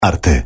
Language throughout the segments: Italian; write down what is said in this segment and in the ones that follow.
Arte.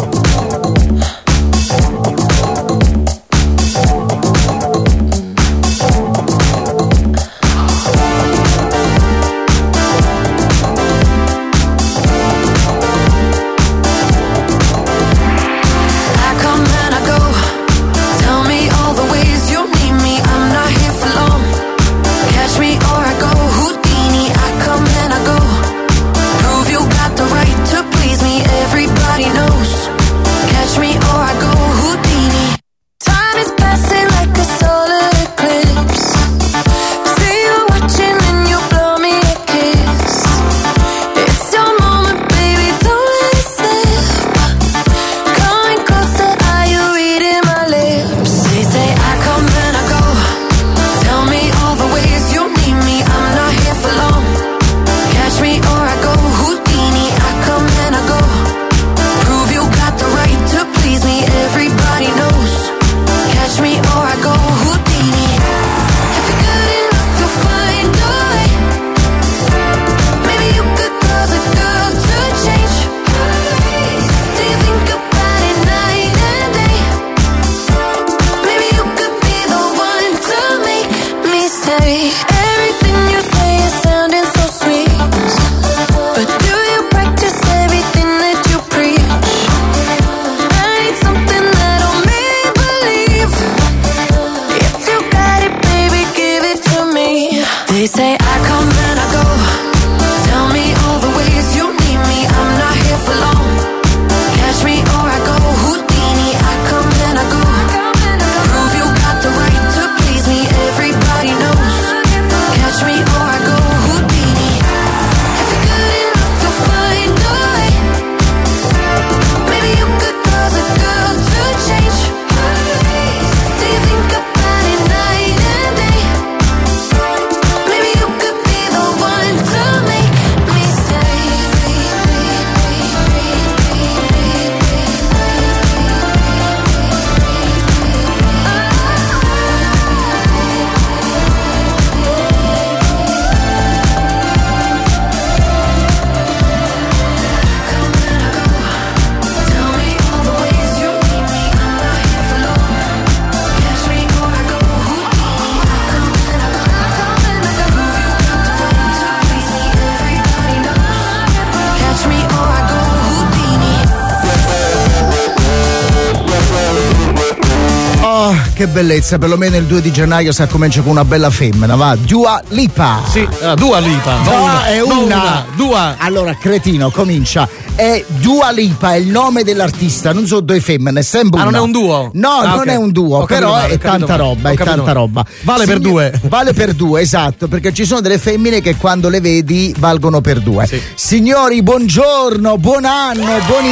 Che bellezza, perlomeno il 2 di gennaio si comincia con una bella femmina, va. Dua Lipa. Sì, Dua Lipa. No, è una. Dua. Allora, cretino, comincia. È Dua Lipa, è il nome dell'artista, non so due femmine, è sempre una. Non è un duo? No, non okay. è un duo, però è tanta roba, è tanta roba. Vale per due. Vale per due, esatto, perché ci sono delle femmine che quando le vedi valgono per due. Sì. Signori, buongiorno, buon anno, buon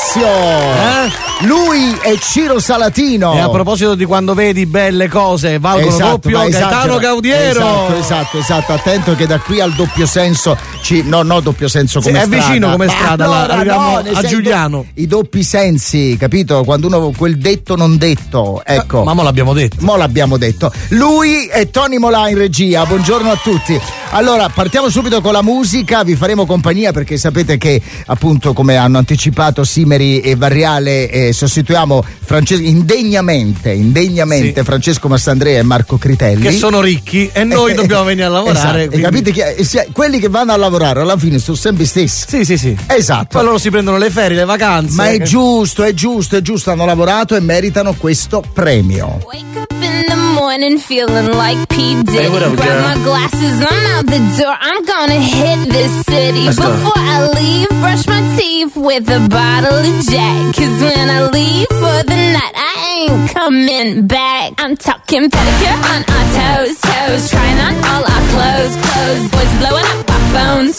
inizio. Lui è Ciro Salatino. E a proposito di quando vedi belle cose valgono doppio, Gaetano Gaudiero. Esatto, attento che da qui al doppio senso doppio senso come è strada. vicino come strada, allora, arriviamo a Giuliano. I doppi sensi, capito? Quando uno quel detto non detto, ecco. Ma mo l'abbiamo detto. Lui è Tony Molà in regia, buongiorno a tutti. Allora, partiamo subito con la musica, vi faremo compagnia perché sapete che appunto come hanno anticipato Simeri e Varriale sostituiamo indegnamente sì. Francesco Massandrea e Marco Critelli. Che sono ricchi e noi dobbiamo venire a lavorare. Esatto. Quindi... capite quelli che vanno a lavorare alla fine sono sempre stessi. Sì. Esatto. Poi loro si prendono le ferie, le vacanze. Ma è giusto, hanno lavorato e meritano questo premio. Wake up in the morning feeling like P. Diddy. Hey, what up, grab girl? my glasses, I'm out the door. I'm gonna hit this city. Let's go. Before I leave, brush my teeth with a bottle of Jack. 'Cause when I leave for the night, I ain't coming back. I'm talking pedicure on our toes, trying on all our clothes. Boys blowing up our phones.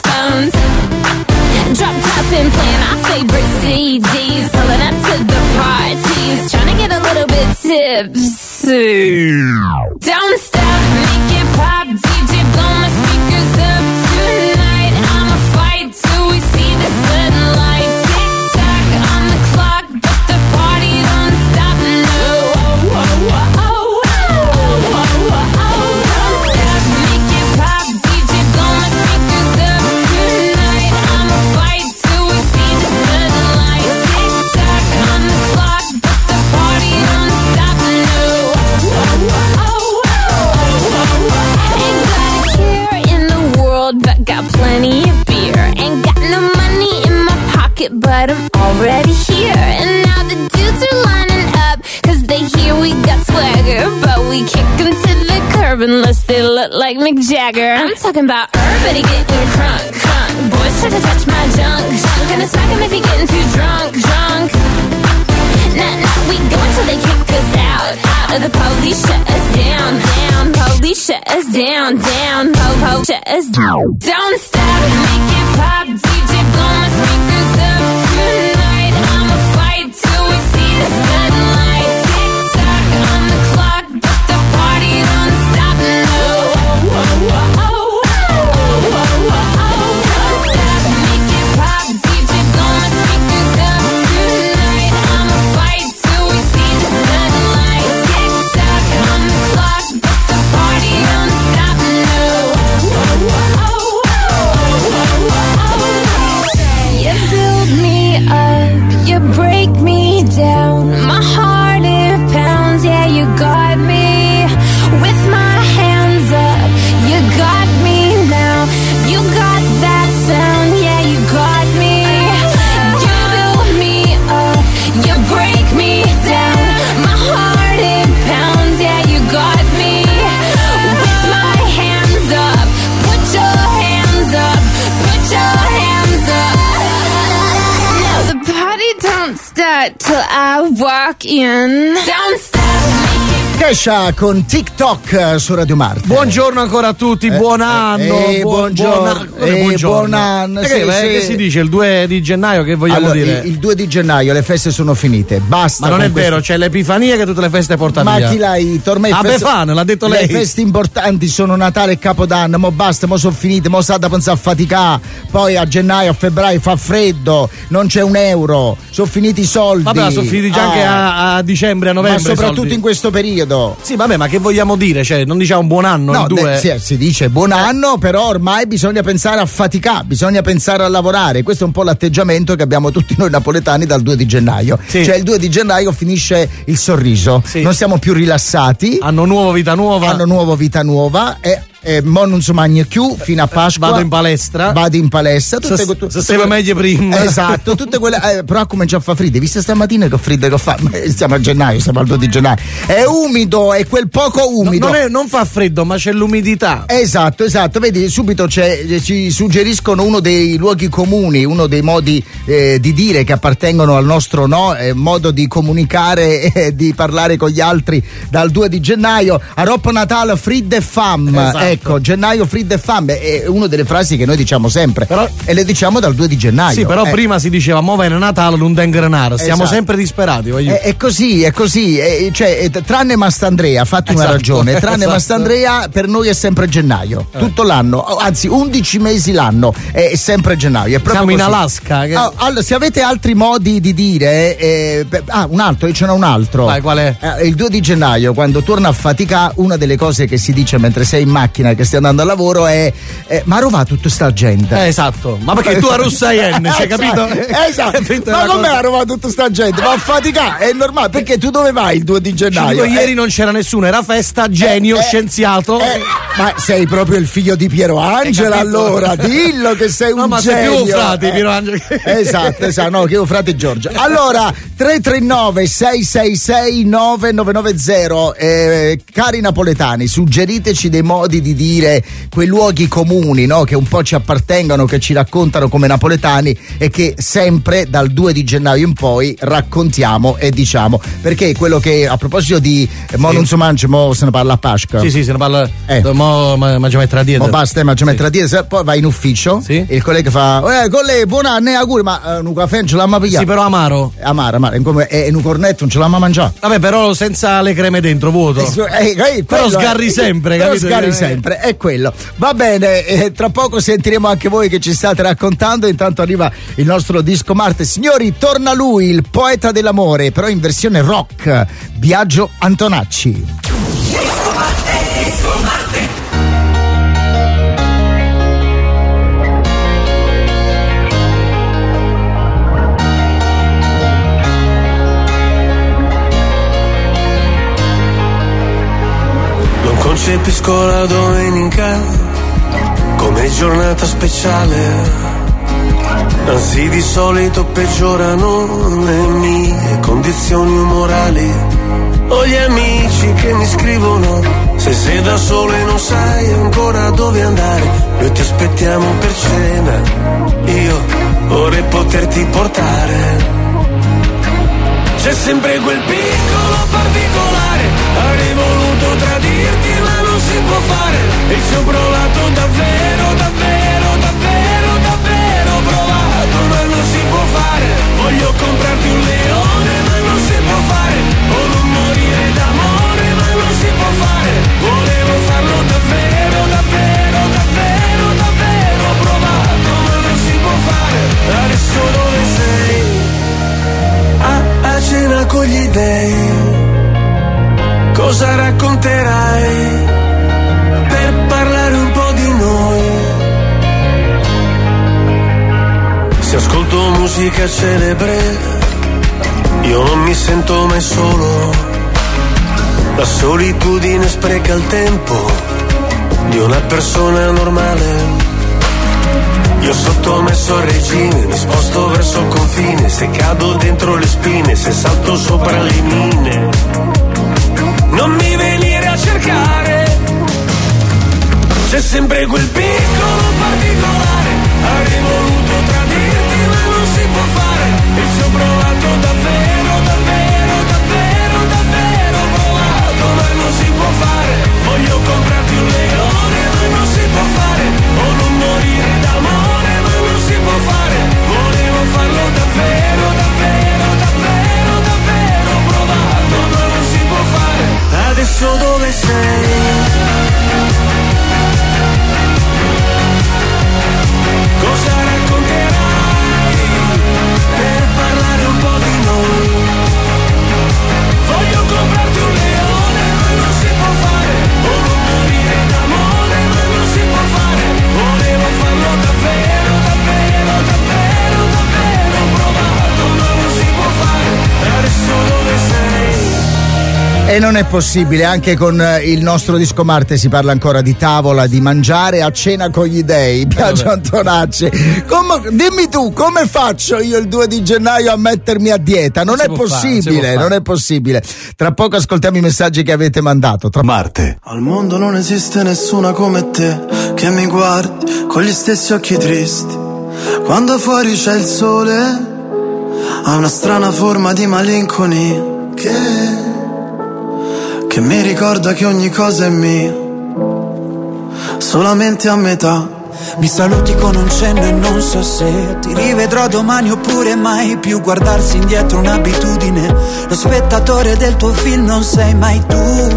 Drop top and playing our favorite CDs. Pulling up to the parties, trying to get a little bit tipsy. Don't stop, make it pop, DJ blow my speakers up tonight. I'ma fight till we see the sunlight. Tick tock on the clock, but the party don't stop. No, don't stop, make it pop, DJ blow my speakers up tonight. I'ma fight till we see the sunlight. I'm already here. And now the dudes are lining up, cause they hear we got swagger. But we kick them to the curb unless they look like Mick Jagger. I'm talking about everybody getting crunk, crunk. Boys try to touch my junk, junk. Gonna smack him if he getting too drunk, drunk. Nah, we go until they kick us out, out. Or the police shut us down, down. Police shut us down, down. Po-po shut us down. Don't stop, make it pop. DJ blow my speakers up tonight. I'ma fight till we see the sunlight. Tick-tock on the clock, but the party don't stop, no. Don't stop, make it pop. DJ blow my speakers up tonight. I'ma fight till we see the sunlight. Tick-tock on the clock, but the party don't stop, no. You build me up, you break me down. My heart, it pounds, yeah, you got me. With my hands up, you got me now. You got that sound, yeah, you got me. You build me up, you break me down. My heart, it pounds, yeah, you got me. With my hands up, put your hands up, put your hands up. No, the party don't start till I walk in. Don't stop. Kesha con TikTok su Radio Marte. Buongiorno ancora a tutti, buon anno. Buongiorno. Buon anno. Che si dice il 2 di gennaio? Che vogliamo dire? Il 2 di gennaio le feste sono finite. Basta. Ma non è vero, c'è l'Epifania che tutte le feste portano via. Ma chi l'hai? Ormai Befana, l'ha detto lei. Le feste importanti sono Natale e Capodanno. Mo basta, mo sono finite, mo sta da pensare a faticare. Poi a gennaio, a febbraio fa freddo, non c'è un euro, sono finiti i soldi. Vabbè, sono finiti già anche a dicembre, a novembre. Ma soprattutto in questo periodo. Sì, vabbè, ma che vogliamo dire? Cioè, non diciamo buon anno? No, il 2? Si dice buon anno, però ormai bisogna pensare a faticare, bisogna pensare a lavorare. Questo è un po' l'atteggiamento che abbiamo tutti noi napoletani dal 2 di gennaio. Sì. Cioè il 2 di gennaio finisce il sorriso, sì. Non siamo più rilassati. Anno nuovo, vita nuova. Anno nuovo, vita nuova. Mo non si mangia più fino a Pasqua. Vado in palestra. Stavo meglio prima. Esatto, tutte quelle. Però comincia a fare freddo. Visto stamattina che freddo che fa? Stiamo a gennaio, siamo al 2 di gennaio. È umido, è quel poco umido. Non fa freddo, ma c'è l'umidità. Esatto. Vedi, subito ci suggeriscono uno dei luoghi comuni, uno dei modi di dire che appartengono al nostro modo di comunicare e di parlare con gli altri dal 2 di gennaio. A Roppo Natale, fridde e fam. Esatto. Ecco, gennaio, freddo e fame è una delle frasi che noi diciamo sempre, però, e le diciamo dal 2 di gennaio. Sì, però prima si diceva mo viene Natale, non dengrenare. Siamo sempre disperati. È così. Cioè, tranne Mastandrea, fatti una ragione. Tranne Mastandrea, per noi è sempre gennaio. Tutto l'anno, anzi 11 mesi l'anno è sempre gennaio. È proprio siamo così. In Alaska. Allora, se avete altri modi di dire, un altro, io ce n'ho un altro. Vai, qual è? Il 2 di gennaio, quando torna a faticare, una delle cose che si dice mentre sei in macchina che stai andando al lavoro è ma dove tutta sta gente? Esatto, ma perché tu a Russa Yen, c'hai capito? Esatto. Ma com'è a Roma tutta sta gente? Ma a faticare, è normale, perché tu dove vai il 2 di gennaio? Ieri non c'era nessuno, era festa, genio, scienziato. Ma sei proprio il figlio di Piero Angela, allora dillo che sei un genio. Ma sei più frate Piero Angela. Esatto, no, che io frate Giorgio. Allora 339 666 9990, cari napoletani, suggeriteci dei modi di dire quei luoghi comuni, no? Che un po' ci appartengono, che ci raccontano come napoletani e che sempre dal 2 di gennaio in poi raccontiamo e diciamo, perché quello che a proposito di mo non so mangia, mo se ne parla a Pasqua. Sì, se ne parla mo mangia mettere a dieta. Mo basta, mangia mettere a dieta, poi vai in ufficio e il collega fa collega buon anno e auguri, ma un caffè non ce l'ha mai pigliato. Sì, però amaro e un cornetto non ce l'ha mai mangiato. Vabbè, però senza le creme dentro, vuoto. Però sgarri sempre, capito? Sempre, è quello. Va bene, tra poco sentiremo anche voi che ci state raccontando. Intanto arriva il nostro disco Marte. Signori, torna lui, il poeta dell'amore, però in versione rock, Biagio Antonacci. Disco Marte. Concepisco la domenica come giornata speciale, Anzi, di solito peggiorano le mie condizioni umorali. Ho gli amici che mi scrivono: se sei da solo e non sai ancora dove andare, noi ti aspettiamo per cena, io vorrei poterti portare. C'è sempre quel piccolo particolare, avrei voluto tradirti ma non si può fare, e ci ho provato davvero, davvero, davvero, davvero provato, ma non si può fare. Voglio comprarti un leone ma non si può fare, o non morire d'amore ma non si può fare. Volevo farlo davvero, davvero, davvero, davvero provato, ma non si può fare. Adesso dove sei? A cena con gli dèi, cosa racconterai per parlare un po' di noi? Se ascolto musica celebre, io non mi sento mai solo. La solitudine spreca il tempo di una persona normale. Io sottomesso al regime, mi sposto verso il confine, se cado dentro le spine, se salto sopra le mine. Non mi venire a cercare, c'è sempre quel piccolo particolare, avrei voluto tradirti ma non si può fare, e ci ho provato davvero, davvero, davvero, davvero provato, ma non si può fare. Voglio comprarti un leone ma non si può fare, o non morire d'amore ma non si può fare. Volevo farlo davvero, davvero, davvero, davvero provato, ma non si può fare. Adesso dove sei? Cosa racconterai per parlare un po' di noi? Voglio comprarti un leone ma non si può fare, o non morire d'amore ma non si può fare. Volevo farlo davvero, davvero, davvero, davvero provato, ma non si può fare. Adesso dove sei? E non è possibile, anche con il nostro disco Marte si parla ancora di tavola, di mangiare a cena con gli dèi. Biagio Antonacci, dimmi tu, come faccio io il 2 di gennaio a mettermi a dieta? Non è possibile, non è possibile. Tra poco ascoltiamo i messaggi che avete mandato. Marte. Al mondo non esiste nessuna come te, che mi guardi con gli stessi occhi tristi. Quando fuori c'è il sole, ha una strana forma di malinconia che mi ricorda che ogni cosa è mia, solamente a metà. Mi saluti con un cenno e non so se ti rivedrò domani oppure mai più. Guardarsi indietro un'abitudine, lo spettatore del tuo film non sei mai tu.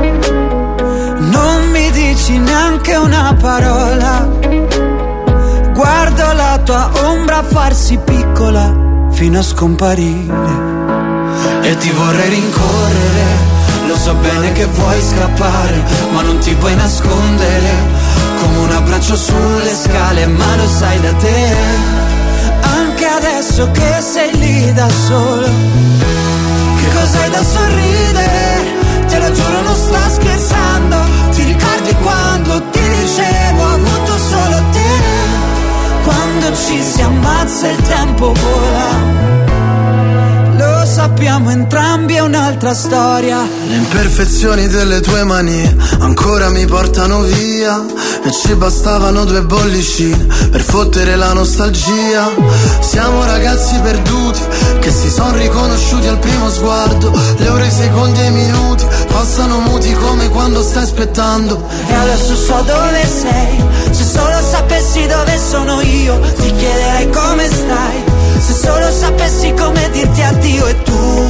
Non mi dici neanche una parola, guardo la tua ombra farsi piccola fino a scomparire. E ti vorrei rincorrere, lo so bene che vuoi scappare, ma non ti puoi nascondere, come un abbraccio sulle scale, ma lo sai da te. Anche adesso che sei lì da solo, che cos'hai da sorridere? Te lo giuro non sto scherzando. Ti ricordi quando ti dicevo ho avuto solo te? Quando ci si ammazza il tempo vola, lo sappiamo entrambi, è un'altra storia. Le imperfezioni delle tue manie ancora mi portano via, e ci bastavano 2 bollicine per fottere la nostalgia. Siamo ragazzi perduti che si sono riconosciuti al primo sguardo. Le ore, i secondi e i minuti passano muti come quando stai aspettando. E adesso so dove sei, se solo sapessi dove sono io ti chiederei come stai. Se solo sapessi come dirti addio e tu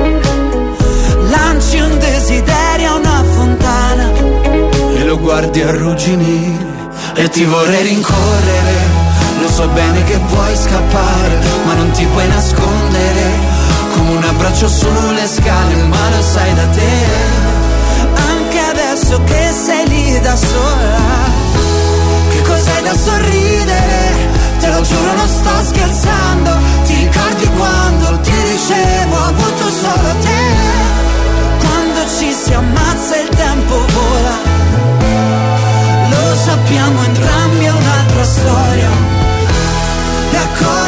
lanci un desiderio a una fontana e lo guardi arrugginire. E ti vorrei rincorrere, lo so bene che vuoi scappare, ma non ti puoi nascondere, come un abbraccio sulle scale, ma lo sai da te. Anche adesso che sei lì da sola, che cos'hai da sorridere? Te lo giuro non sto scherzando. Ti ricordi quando ti dicevo ho avuto solo te? Quando ci si ammazza il tempo vola, lo sappiamo entrambi, è un'altra storia. E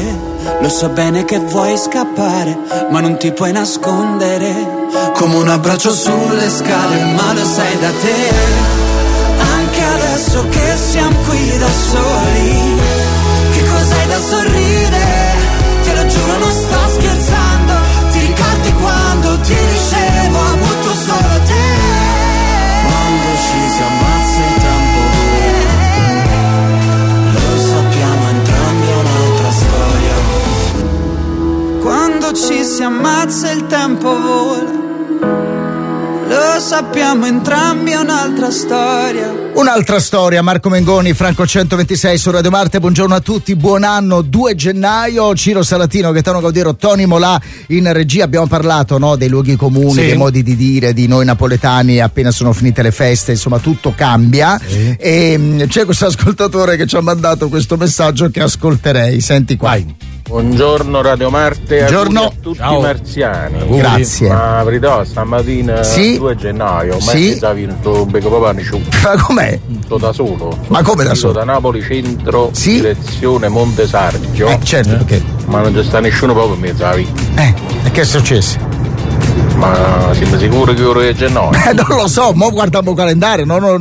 lo so bene che vuoi scappare, ma non ti puoi nascondere. Come un abbraccio sulle scale, ma lo sai da te. Anche adesso che siamo qui da soli, che cos'hai da sorridere? Te lo giuro non sto scherzando. Ti ricordi quando ti dicevo ho avuto solo te? Quando ci si ammazza il tempo vola, lo sappiamo entrambi è un'altra storia. Quando ci si ammazza il tempo vola, lo sappiamo entrambi è un'altra storia. Un'altra storia, Marco Mengoni, Franco 126 su Radio Marte. Buongiorno a tutti, buon anno, 2 gennaio. Ciro Salatino, Gaetano Gaudiero, Tony Molà in regia. Abbiamo parlato, no, dei luoghi comuni, sì, dei modi di dire di noi napoletani appena sono finite le feste, insomma tutto cambia, sì. E c'è questo ascoltatore che ci ha mandato questo messaggio che ascolterei. Senti qua. Vai. Buongiorno Radio Marte, buongiorno a tutti i marziani. Grazie. Ma verità, stamattina, sì, 2 gennaio, ma sì, si ha vinto un becco papanici. Ma com'è? Tutto da solo. Ma come da solo? Da Napoli centro, sì, direzione Montesarchio. Certo, perché? Ma non c'è sta nessuno proprio in mezzo. E che è successo? Ma siamo sicuri che ora è gennaio? Non lo so, mo guardiamo il calendario,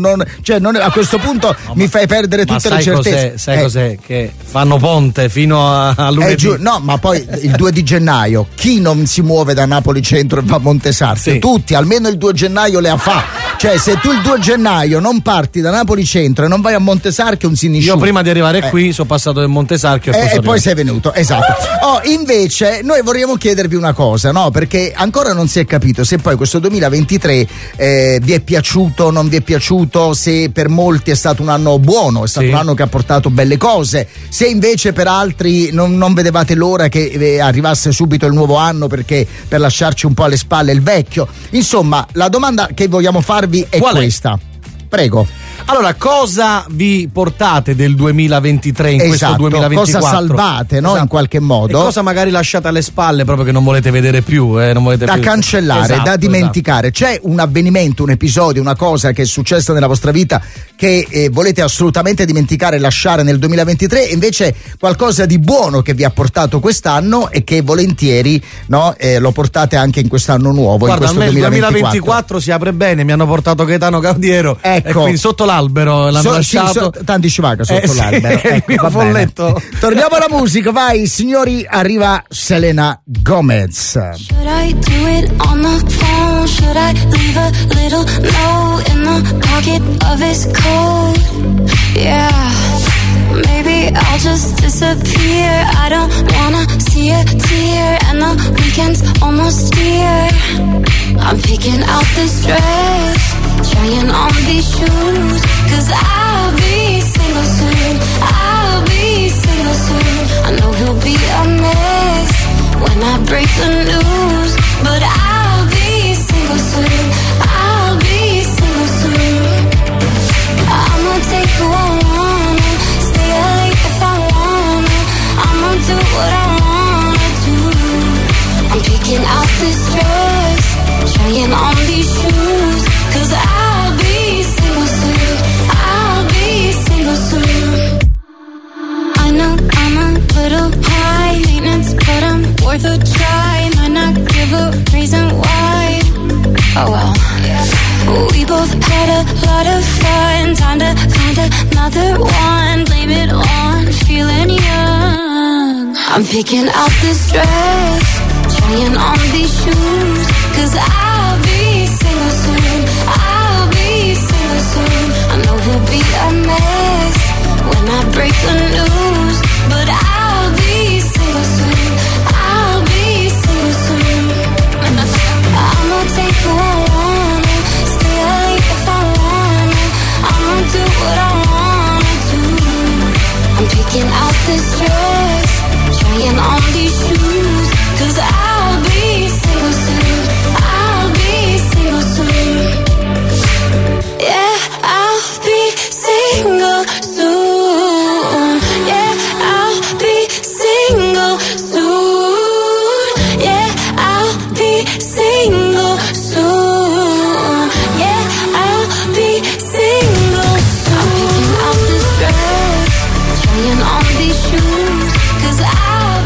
a questo punto mi fai perdere tutte le certezze. Sai cos'è? Che fanno ponte fino a lunedì. No, ma poi il 2 di gennaio, chi non si muove da Napoli centro e va a Montesarchio? Sì. Tutti, almeno il 2 gennaio le ha fatte. Cioè, se tu il 2 gennaio non parti da Napoli centro e non vai a Montesarchio, un sinisciù. Io prima di arrivare qui sono passato del Montesarchio e poi sei venuto, esatto. Invece noi vorremmo chiedervi una cosa, no? Perché ancora non si è capito se poi questo 2023 vi è piaciuto, non vi è piaciuto, se per molti è stato un anno buono, è stato un anno che ha portato belle cose, se invece per altri non vedevate l'ora che arrivasse subito il nuovo anno perché per lasciarci un po' alle spalle il vecchio. Insomma, la domanda che vogliamo farvi è questa. Prego. Allora, cosa vi portate del 2023 in questo 2024? Cosa salvate, no? Esatto. In qualche modo. E cosa magari lasciate alle spalle proprio che non volete vedere più, non volete da cancellare, da dimenticare. C'è un avvenimento, un episodio, una cosa che è successa nella vostra vita che volete assolutamente dimenticare e lasciare nel 2023, e invece qualcosa di buono che vi ha portato quest'anno e che volentieri, no, lo portate anche in quest'anno nuovo. Guarda, in questo a me il 2024 si apre bene, mi hanno portato Gaetano Gaudiero, ecco, e quindi sotto l'albero l'hanno lasciato. Tanti ci vaga sotto l'albero. Ecco, il mio folletto. Torniamo alla musica, vai signori, arriva Selena Gomez. Should I do it on the phone? Should I leave a little note in the pocket of his coat? Yeah, maybe I'll just disappear. I don't wanna see a tear, and the weekend's almost here. I'm picking out this dress, trying on these shoes, 'cause I'll be single soon, I'll be single soon. I know he'll be a mess when I break the news, but I'll be single soon, I'll be single soon. I'ma take who I wanna, stay late if I wanna, I'ma do what I wanna do. I'm picking out this dress, trying on these shoes, 'cause I'll be single soon, I'll be single soon. I know I'm a little high maintenance, but I'm worth a try. Might not give a reason why. Oh well. We both had a lot of fun. Time to find another one. Blame it on feeling young. I'm picking out this dress, trying on these shoes, 'cause I'll be single soon, I'll be single soon. I know he'll be a mess when I break the news, but I'll be single soon, I'll be single soon. I'ma take who I wanna, stay late if I wanna, I'ma do what I wanna do. I'm picking out this dress, trying on these shoes, 'cause I'll be single soon, I'll be single soon. Yeah, I'll be single soon. Yeah, I'll be single soon. Yeah, I'll be single soon. Yeah, I'll be single soon. I'm picking out this dress, trying on these shoes, 'cause I'll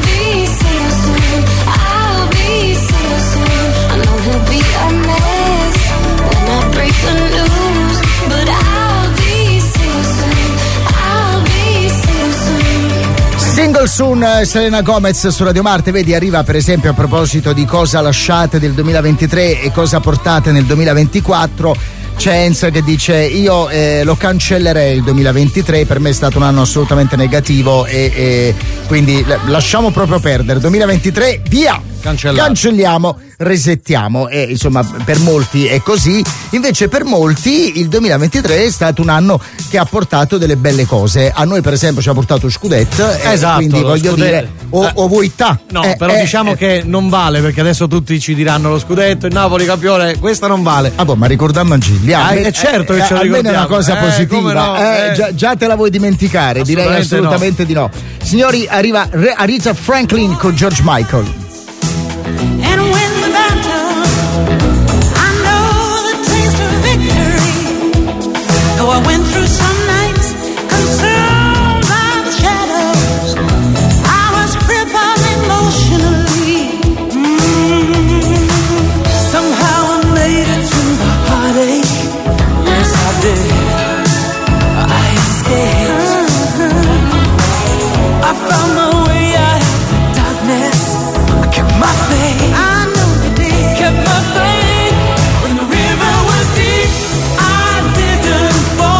Coming Soon, Selena Gomez su Radio Marte. Vedi, arriva per esempio a proposito di cosa lasciate del 2023 e cosa portate nel 2024. Chance che dice: io lo cancellerei il 2023, per me è stato un anno assolutamente negativo e quindi lasciamo proprio perdere 2023, via, cancelliamo, resettiamo. E insomma per molti è così, invece per molti il 2023 è stato un anno che ha portato delle belle cose. A noi per esempio ci ha portato scudetto, esatto, quindi voglio dire o vuoi ta. No, però diciamo che non vale, perché adesso tutti ci diranno lo scudetto, il Napoli campione, questa non vale. Ah boh, ma ricordiamo Gigli. Certo che ce lo ricordiamo. Almeno è una cosa positiva. No, già te la vuoi dimenticare? Direi assolutamente di no. Signori, arriva Aretha Franklin con George Michael. I went through some nights consumed by the shadows. I was crippled emotionally. Somehow I made it through the heartache. Yes, I did. I escaped. I found my way out of the darkness. I kept my faith. I know you did. Kept my faith when the river was deep. I didn't.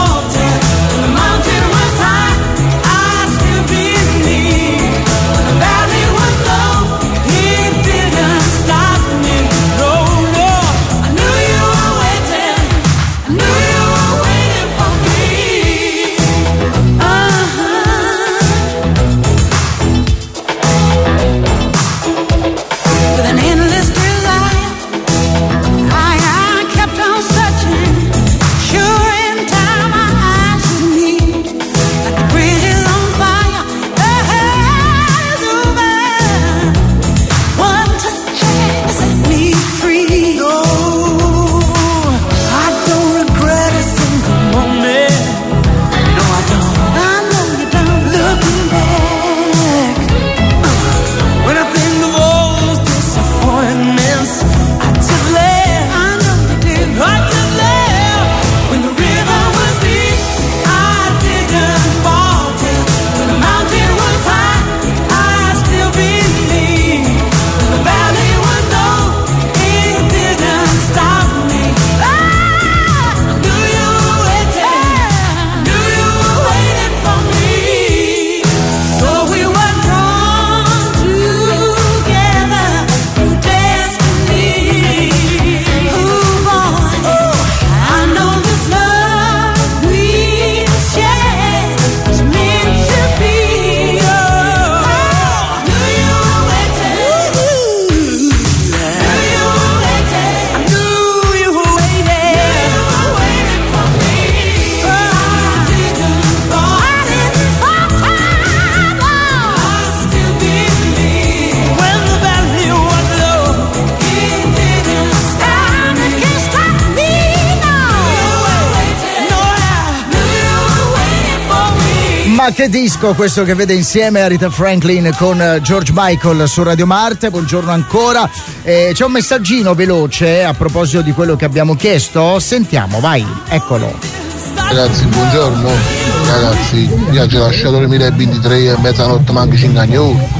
Ma che disco questo che vede insieme Aretha Franklin con George Michael su Radio Marte. Buongiorno ancora. C'è un messaggino veloce a proposito di quello che abbiamo chiesto. Sentiamo, vai, eccolo. Ragazzi, buongiorno. Ragazzi, io ci ho lasciato il 2023 a mezzanotte, ma anche 5 anni.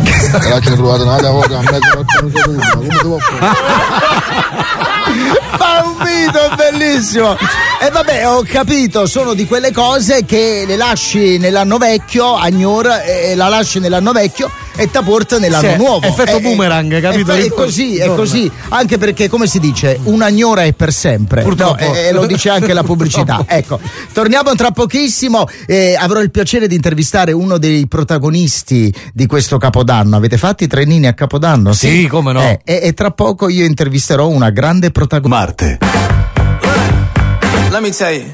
E la ci ho trovato una volta a mezzanotte, non so come si può fare? Ma un video bellissimo. E vabbè, ho capito, sono di quelle cose che le lasci nell'anno vecchio, agnor, e la lasci nell'anno vecchio e ti porta nell'anno nuovo. Effetto boomerang, capito? È così, è così. Anche perché, come si dice, un'agnora è per sempre. Purtroppo. No, lo dice anche la pubblicità. Ecco, torniamo tra pochissimo. Avrò il piacere di intervistare uno dei protagonisti di questo Capodanno. Avete fatto i trenini a Capodanno? Sì, come no. E tra poco io intervisterò una grande protagonista. Marte. Let me tell you,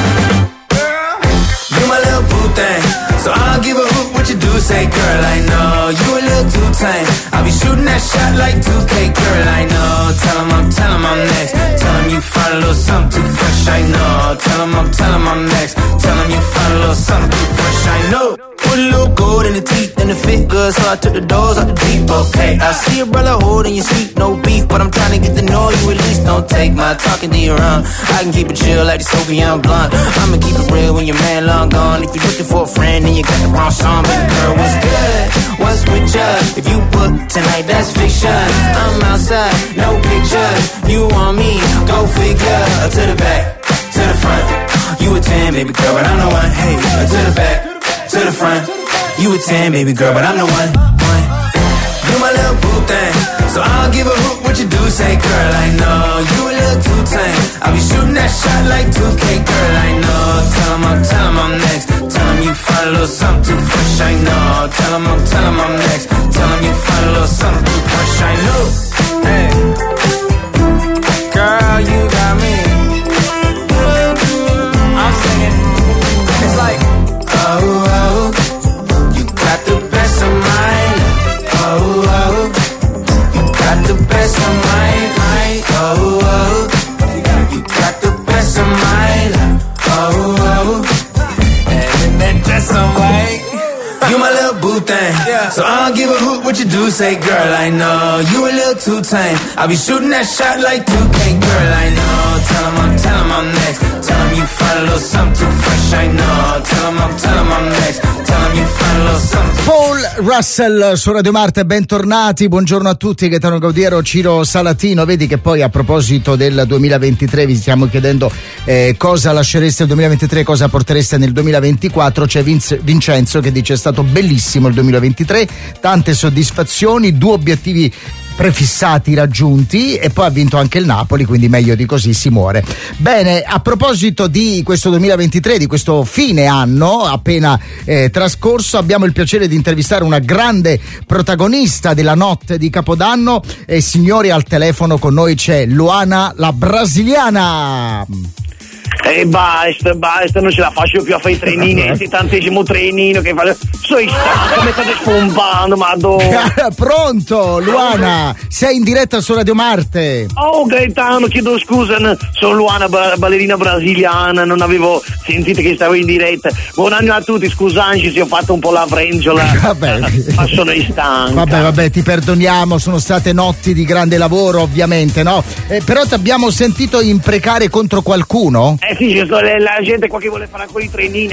you my little boo thing, so I don't give a hoot what you do. Say, girl, I know you a little too tame. I'll be shooting that shot like 2K, girl, I know. Tell him I'm next. Tell him you find a little something too fresh, I know. Tell him I'm next. Tell him you find a little something too fresh, I know. Put a little gold in the teeth and the fit good, so I took the doors out the deep. Okay, I see a brother holding your seat, no beef, but I'm trying to get to know you at least. Don't take my talking to your own. I can keep it chill like the Soviet blunt. I'ma keep it real when your man long gone. If you're looking for a friend and you got the wrong song, baby girl, what's good? What's with ya? If you book tonight, that's fiction. I'm outside, no pictures. You want me? Go figure. To the back, to the front. You a 10, baby girl, but I'm the one. Hey, to the back, to the front. You a 10, baby girl, but I'm the one. You my little boo thing, so I don't give a hoot what you do. Say, girl, I know you a little too tame. I'll be shooting that shot like 2K, girl, I know. Tell him I'm next. Tell him you find a little something too fresh, I know. Tell him I'm next. Tell him you find a little something too fresh, I know. Hey, girl, you got me. I'm singing. It's like, oh, you got the best of mine. Oh, you got the best of mine. Oh, you got the best of mine. Oh, and that dress on white. You my little boo thing, so I don't give a hoot what you do. Say, girl, I know you a little too tame. I'll be shooting that shot like 2K, girl, I know. Tell him I'm next. Tell him you find a little something too fresh, I know. Tell him I'm next. Tell him you find a little something. Paul Russell su Radio Marte, bentornati, buongiorno a tutti. Gaetano Gaudiero, Ciro Salatino. Vedi che poi a proposito del 2023 vi stiamo chiedendo cosa lascereste nel 2023, cosa portereste nel 2024. C'è Vincenzo che dice: è stato bellissimo il 2023, tante soddisfazioni, 2 obiettivi prefissati raggiunti, e poi ha vinto anche il Napoli, quindi meglio di così si muore. Bene, a proposito di questo 2023, di questo fine anno appena trascorso, abbiamo il piacere di intervistare una grande protagonista della notte di Capodanno, e signori, al telefono con noi c'è Luana la brasiliana. E basta, non ce la faccio più a fare i trenini, il 70° trenino che fa. Sono stanco, mi state spompando, madonna. Pronto, Luana, sei in diretta su Radio Marte. Oh Gaetano, chiedo scusa, sono Luana, ballerina brasiliana, non avevo sentito che stavo in diretta. Buon anno a tutti, scusanci se ho fatto un po' la frenziola. Vabbè. Ma sono stanco. Vabbè, ti perdoniamo, sono state notti di grande lavoro, ovviamente, no? Però ti abbiamo sentito imprecare contro qualcuno? Sì, la gente qua che vuole fare ancora i trenini.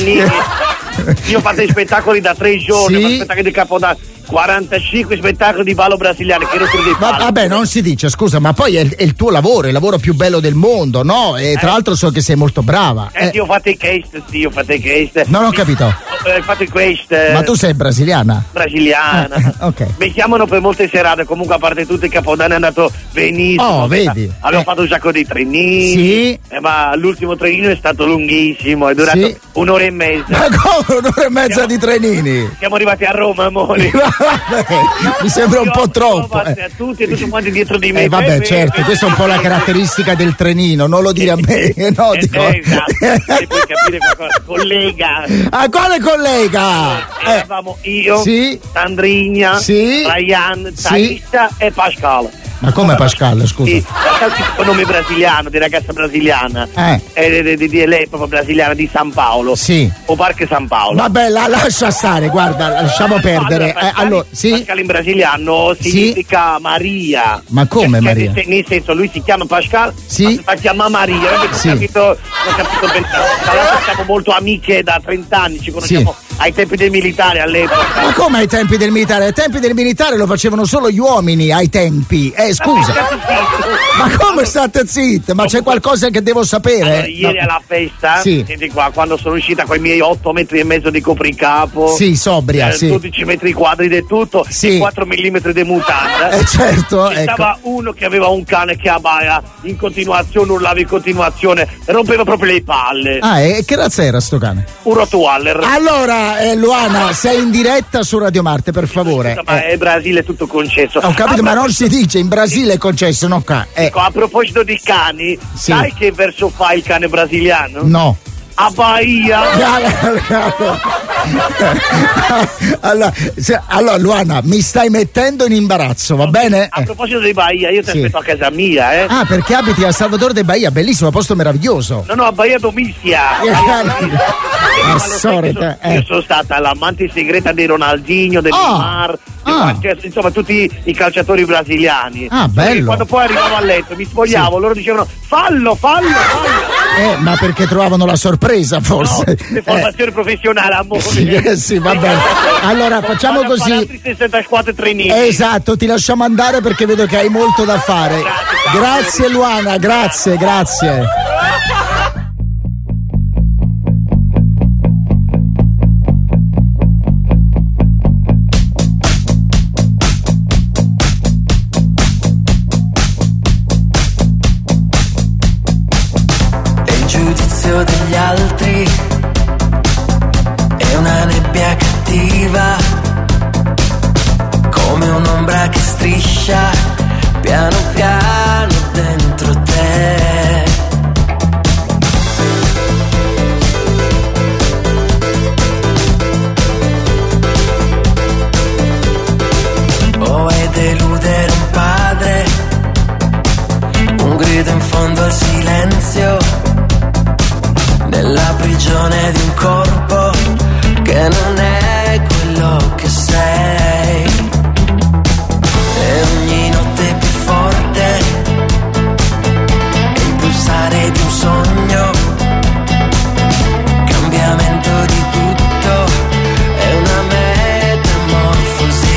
Io ho fatto i spettacoli da 3 giorni, sì? Spettacoli di Capodanno, 45 spettacoli di ballo brasiliano, che vabbè, non si dice, scusa, ma poi è il tuo lavoro, il lavoro più bello del mondo, no? E tra l'altro so che sei molto brava. Io ho fatto i cast, Non ho capito. Ho fatto i cast. Ma tu sei brasiliana? Brasiliana. Ok. Mi chiamano per molte serate, comunque a parte tutto il Capodanno è andato benissimo. Oh, vedi. Abbiamo fatto un sacco di trenini. Sì. Ma l'ultimo trenino è stato lunghissimo, è durato 1 ora e mezza. Ma come 1 ora e mezza di trenini? Siamo arrivati a Roma, amore. Mi sembra un po' troppo. A tutti e tutti quanti dietro di me. Vabbè, certo, questa è un po' la caratteristica del trenino, non lo dire a me, no? Dico. Esatto, puoi capire qualcosa. Collega. Ah, quale collega? Eravamo io, Sandrigna, Ryan, Thaisa e Pascal. Ma come Pascal, scusa? Sì, Pascal è un nome brasiliano, di ragazza brasiliana. Lei è proprio brasiliana, di San Paolo. Sì. O Parque San Paolo. Vabbè, lascia stare, guarda, lasciamo perdere. Allora, Pascal in brasiliano significa Maria. Ma come Maria? Nel senso, lui si chiama Pascal, ma si chiama Maria. Non ho capito bene. Tra l'altro siamo molto amiche da 30 anni, ci conosciamo ai tempi del militare all'epoca. Ma come ai tempi del militare? Ai tempi del militare lo facevano solo gli uomini, ai tempi. Scusa. Ma come state zitte? Ma c'è qualcosa che devo sapere? Allora, ieri alla festa, senti qua, quando sono uscita con i miei 8 metri e mezzo di copricapo, sobria, 12 metri quadri di tutto, e 4 millimetri di mutanda. Certo, stava uno che aveva un cane che abbaia in continuazione, urlava in continuazione, rompeva proprio le palle. E che razza era sto cane? Un Rottweiler. Allora, Luana, sei in diretta su Radio Marte, per favore. Ma è Brasile tutto concesso. Ho capito, ma non si dice in Brasile è concesso, no? A proposito di cani, sai che verso fa il cane brasiliano? No. a Bahia. Allora Luana, mi stai mettendo in imbarazzo, va bene? A proposito di Bahia, io ti aspetto a casa mia, Ah, perché abiti a Salvador de Bahia, bellissimo, posto meraviglioso. No, a Bahia Domicia. Io sono stata l'amante segreta di Ronaldinho, del Neymar, insomma tutti i calciatori brasiliani. Ah, bello. Quando poi arrivavo a letto, mi spogliavo, loro dicevano fallo. Ma perché trovavano la sorpresa, forse. No, formazione professionale, amore. Sì, va bene. Allora facciamo così. 64 trainee. Esatto, ti lasciamo andare perché vedo che hai molto da fare. Grazie Luana, grazie. Degli altri è una nebbia cattiva, come un'ombra che striscia piano piano dentro te. O è deludere un padre, un grido in fondo al silenzio, nella prigione di un corpo che non è quello che sei. E ogni notte più forte è il pulsare di un sogno, cambiamento di tutto, è una metamorfosi.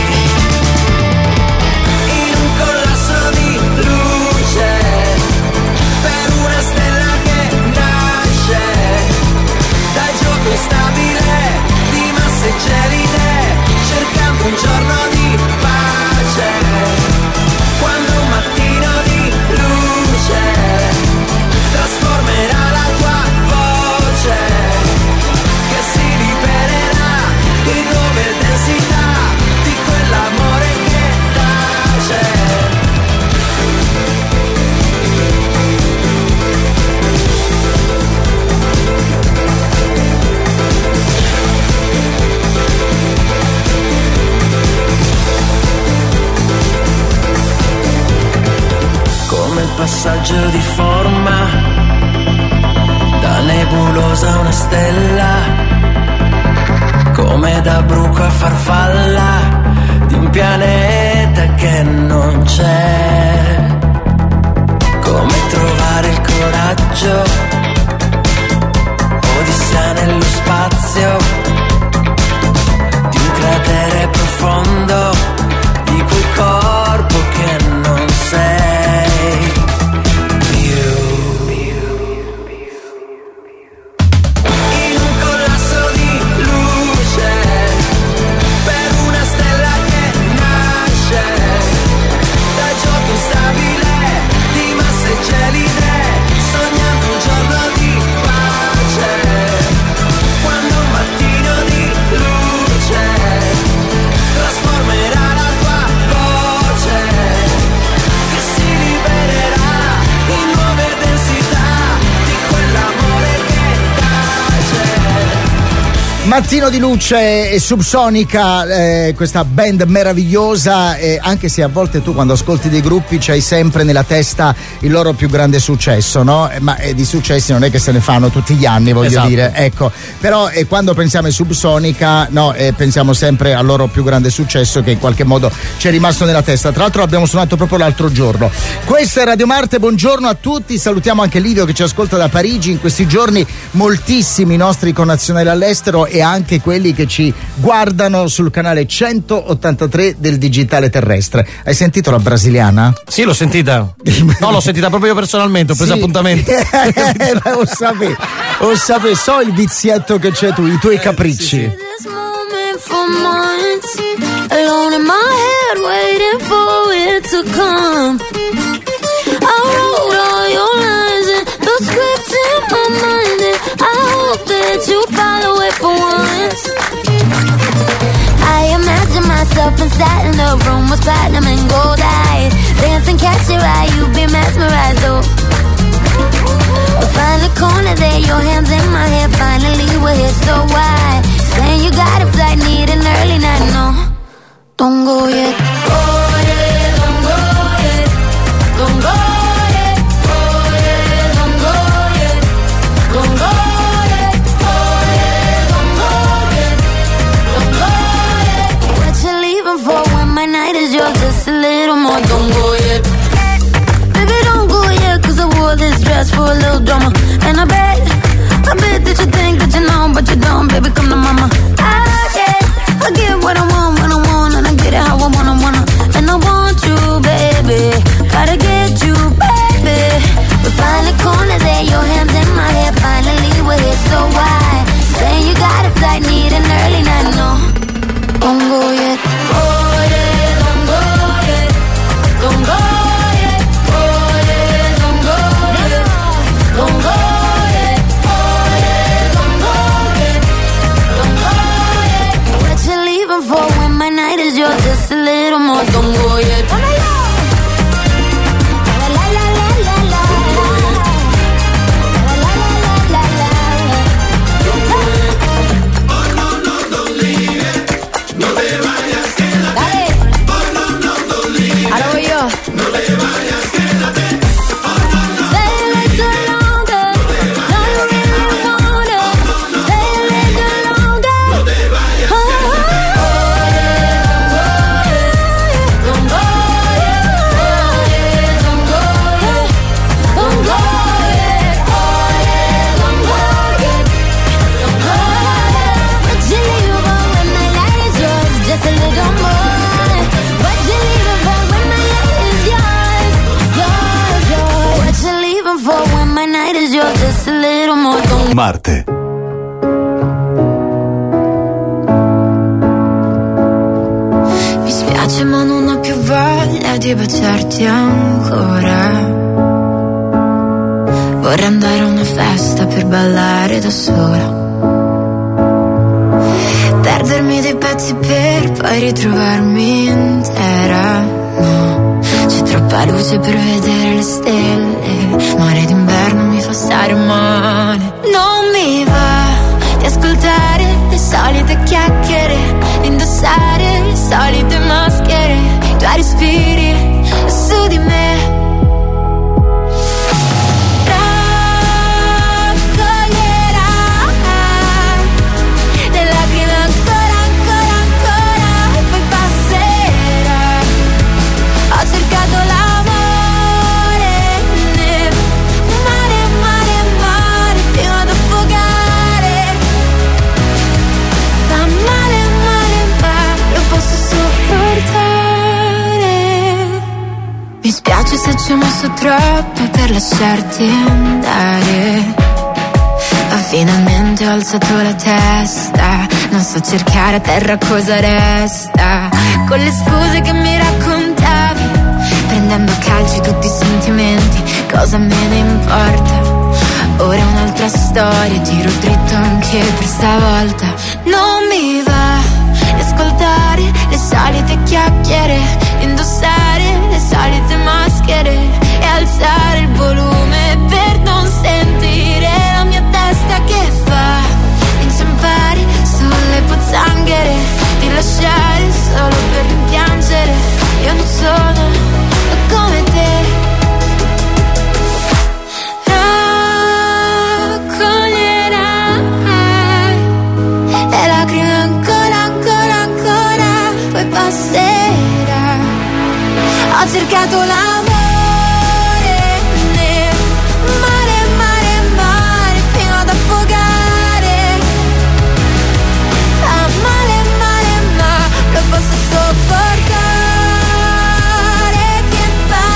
In un collasso di luce, per una stella che nasce dal gioco instabile di masse gelide, cercando un giorno di pace, quando un mattino di luce trasformerà la tua voce, che si libererà in nuove densità di quell'amore che tace. Come il passaggio di forma da nebulosa a una stella, come da bruco a farfalla di un pianeta che non c'è, come trovare il coraggio, odissea nello spazio di un cratere profondo, di quel corpo che non sei. Mattino di luce e Subsonica, questa band meravigliosa, anche se a volte tu quando ascolti dei gruppi c'hai sempre nella testa il loro più grande successo, no? Ma di successi non è che se ne fanno tutti gli anni, voglio dire, ecco. Però quando pensiamo a Subsonica, no, pensiamo sempre al loro più grande successo che in qualche modo ci è rimasto nella testa. Tra l'altro l'abbiamo suonato proprio l'altro giorno. Questa è Radio Marte, buongiorno a tutti, salutiamo anche Livio che ci ascolta da Parigi. In questi giorni moltissimi nostri connazionali all'estero e anche quelli che ci guardano sul canale 183 del digitale terrestre. Hai sentito la brasiliana? Sì, l'ho sentita. No, l'ho sentita proprio io personalmente, ho preso appuntamento. Lo sapevo, so il vizietto che c'è tu, i tuoi capricci. Alone in my head, waiting for it to come. I wrote all your lines and the scripts in my mind, and I hope that you follow it for once. I imagine myself inside in a room with platinum and gold eyes, dancing, catch your eye, you'd be mesmerized, oh. Find the corner there, your hands in my hair. Finally we're here, so why? Saying you got a flight, need an early night. No, don't go yet. Oh yeah, don't go yet. Don't go yet. Oh yeah, don't go yet. Don't go yet. Oh yeah, don't go yet. Don't go yet. What you leaving for when my night is yours? Just a little more. Don't go yet. Baby, don't go yet, 'cause I wore this dress for a little drama. And I bet that you think that you know, but you don't. Baby, come to mama. I get what I want when I want, and I get it how I wanna. And I want you, baby. Gotta get you, baby. We find the corner there, your hands in my hair. Finally we're here, so why? Saying you got a flight, need an early night. No, don't go yet. Oh yeah, don't go yet. Don't go yet. Oh yeah, don't go yet. Don't go yet. Oh yeah, don't go yet. Don't go yet. What you leaving for when my night is yours? Just a little more. Don't go yet. Marte. Mi spiace ma non ho più voglia di baciarti ancora. Vorrei andare a una festa per ballare da sola, perdermi dei pezzi per poi ritrovarmi intera. No, c'è troppa luce per vedere le stelle, mare d'inverno mi fa stare male. Non mi va di ascoltare le solite chiacchiere, indossare le solite maschere, i tuoi respiri su di me. Mi spiace se ci ho messo troppo per lasciarti andare, ma finalmente ho alzato la testa. Non so cercare a terra cosa resta, con le scuse che mi raccontavi, prendendo a calci tutti i sentimenti. Cosa me ne importa? Ora è un'altra storia, tiro dritto anche per stavolta. Non mi va di ascoltare le solite chiacchiere, indossare le solite maschere e alzare il volume per non sentire la mia testa che fa inciampare sulle pozzanghere, di lasciare solo per rimpiangere. Io non sono come te. Ho cercato l'amore nel mare, mare, mare, fino ad affogare. Fa male, male, ma lo posso sopportare. Che fa?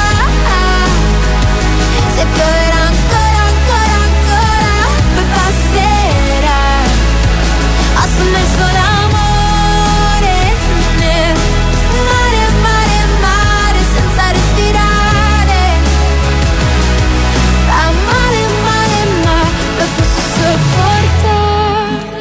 Se pioverà ancora, ancora, ancora, poi passerà. Ho sommerso l'amore nel mare, mare, mare, senza respirare.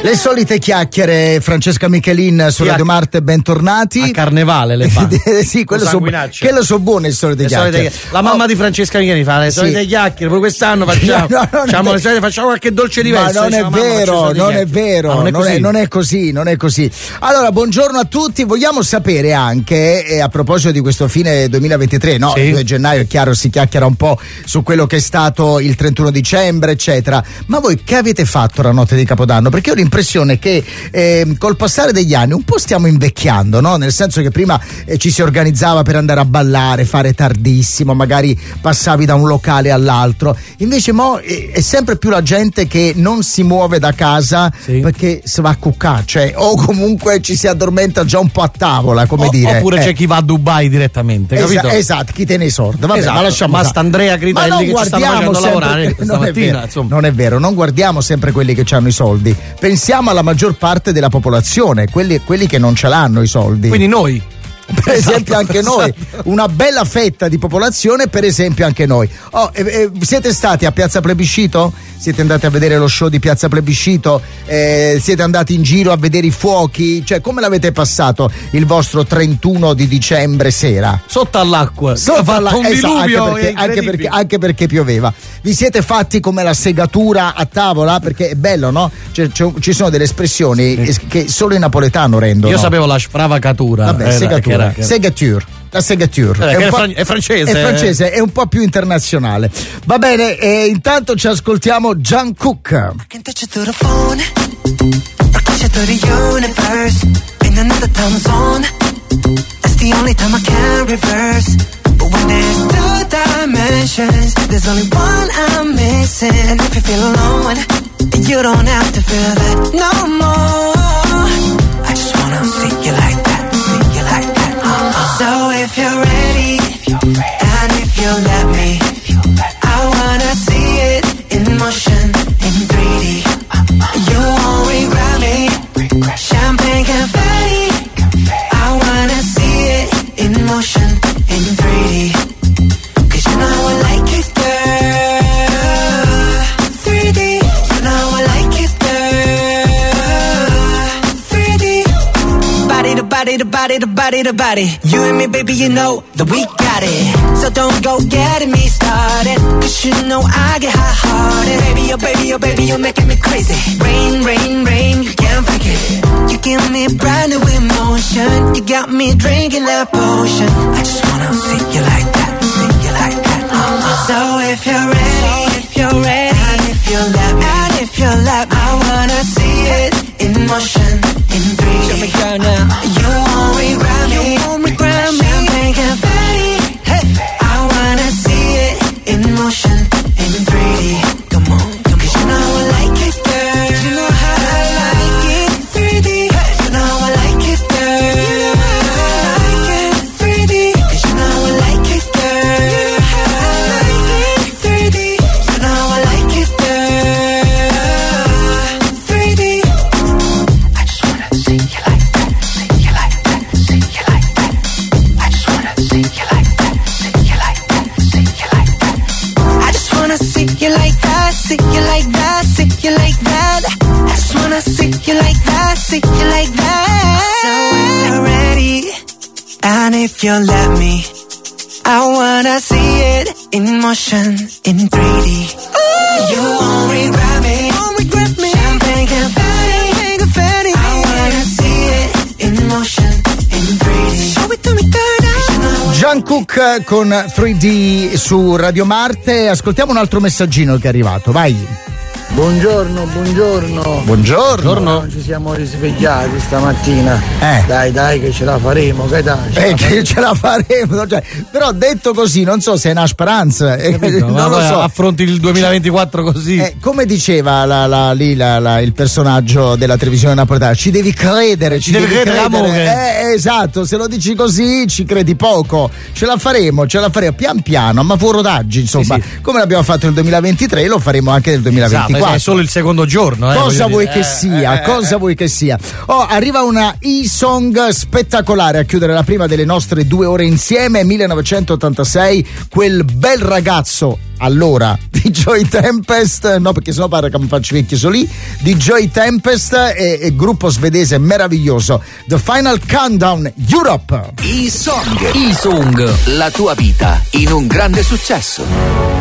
Le solite chiacchiere, Francesca Michelin su Radio Marte, bentornati. A Carnevale le fa. Sì, quello so buone le solite chiacchiere. La mamma di Francesca Michelin fa le solite chiacchiere, pure quest'anno facciamo facciamo qualche dolce diverso. Ma non è vero, non è vero, non è così. Allora, buongiorno a tutti, vogliamo sapere anche, a proposito di questo fine 2023, no? Il 2 gennaio è chiaro, si chiacchiera un po' su quello che è stato il 31 dicembre, eccetera. Ma voi che avete fatto la notte di Capodanno? Perché io ho l'impressione che col passare degli anni un po' stiamo invecchiando, no? Nel senso che prima ci si organizzava per andare a ballare, fare tardissimo, magari passavi da un locale all'altro. Invece mo è sempre più la gente che non si muove da casa perché si va a cuccare, cioè, o comunque ci si addormenta già un po' a tavola, come dire. Oppure c'è chi va a Dubai direttamente, capito? Esatto, chi tiene i soldi. Vabbè, ma lasciamo ma Andrea Critelli che ci stanno facendo lavorare stamattina, non è vero, non guardiamo sempre quelli che hanno i soldi. Pensiamo alla maggior parte della popolazione, quelli che non ce l'hanno i soldi. Quindi noi. Per esempio anche noi, una bella fetta di popolazione, per esempio anche noi. Siete stati a Piazza Plebiscito? Siete andati a vedere lo show di Piazza Plebiscito? Siete andati in giro a vedere i fuochi? Cioè, come l'avete passato il vostro 31 di dicembre sera? Sotto all'acqua. Un diluvio, anche perché pioveva. Vi siete fatti come la segatura a tavola? Perché è bello, no? Ci sono delle espressioni che solo in napoletano rendono. Io sapevo la spravacatura. Vabbè, segatura. Segature. La segature è francese. È francese, è un po' più internazionale. Va bene, intanto ci ascoltiamo Jung Kook. I can touch it through the phone, or touch it through the universe, in another time zone. That's the only time I can reverse. But when there's two dimensions, there's only one I'm missing. And if you feel alone, you don't have to feel that no more. I just wanna see you like that. So if you're ready, and if you let me, I wanna see it in motion, in 3D. You won't regret me. Champagne confetti. I wanna see it in motion, in 3D. 'Cause you know I like it, girl. 3D. You know I like it, girl. 3D. Body to body to body to body to body. You and me, baby, you know that we got it. So don't go getting me started, 'cause you know I get hot-hearted. Baby, oh baby, oh baby, you're making me crazy. Rain, rain, rain, you can't fake it. You give me brand new emotion. You got me drinking that potion. I just wanna see you like that, see you like that. So if you're ready, and if you let me, I wanna see it in motion, in 3D. Show me girl now. You won't regret me. Champagne confetti. Hey. I wanna see it in motion, in 3D. Come on, 'cause you know I like it, girl. You know how I like it, 3D. You know I like it, girl. You know how I like it, 3D. 'Cause you know I like it, girl. You know how I like it, 3D. You know I like it, girl. 3D. I just wanna see you like that, see you like that, see you like that. I just wanna see you like that, see you like that, see you like that. I just wanna see you like that, see you like that, see you like that. I just wanna see you like that, see you like that. So if you're ready, and if you let me, I wanna see it in motion, in 3D. You won't regret me, Champagne confetti. I wanna see it in motion, in 3D. Show it to me, girl. Jung Kook con 3D su Radio Marte. Ascoltiamo un altro messaggino che è arrivato, vai. Buongiorno. Buongiorno. Non ci siamo risvegliati stamattina. Dai che ce la faremo, che ce la faremo. Cioè, però detto così, non so se è una speranza. Non lo so. Affronti il 2024 così. Come diceva il personaggio della televisione napoletana, ci devi credere, ci devi credere. L'amore. Esatto, se lo dici così ci credi poco. Ce la faremo pian piano, ma fu rodaggi, insomma. Sì. Come l'abbiamo fatto nel 2023, lo faremo anche nel 2024. È solo il secondo giorno. Cosa vuoi che sia? Cosa vuoi che sia? Arriva una e-song spettacolare a chiudere la prima delle nostre 2 ore insieme. 1986, quel bel ragazzo allora di Joy Tempest, no perché sennò pare che mi faccio vecchio lì, di Joy Tempest e gruppo svedese meraviglioso, The Final Countdown Europe. E-Song, la tua vita in un grande successo.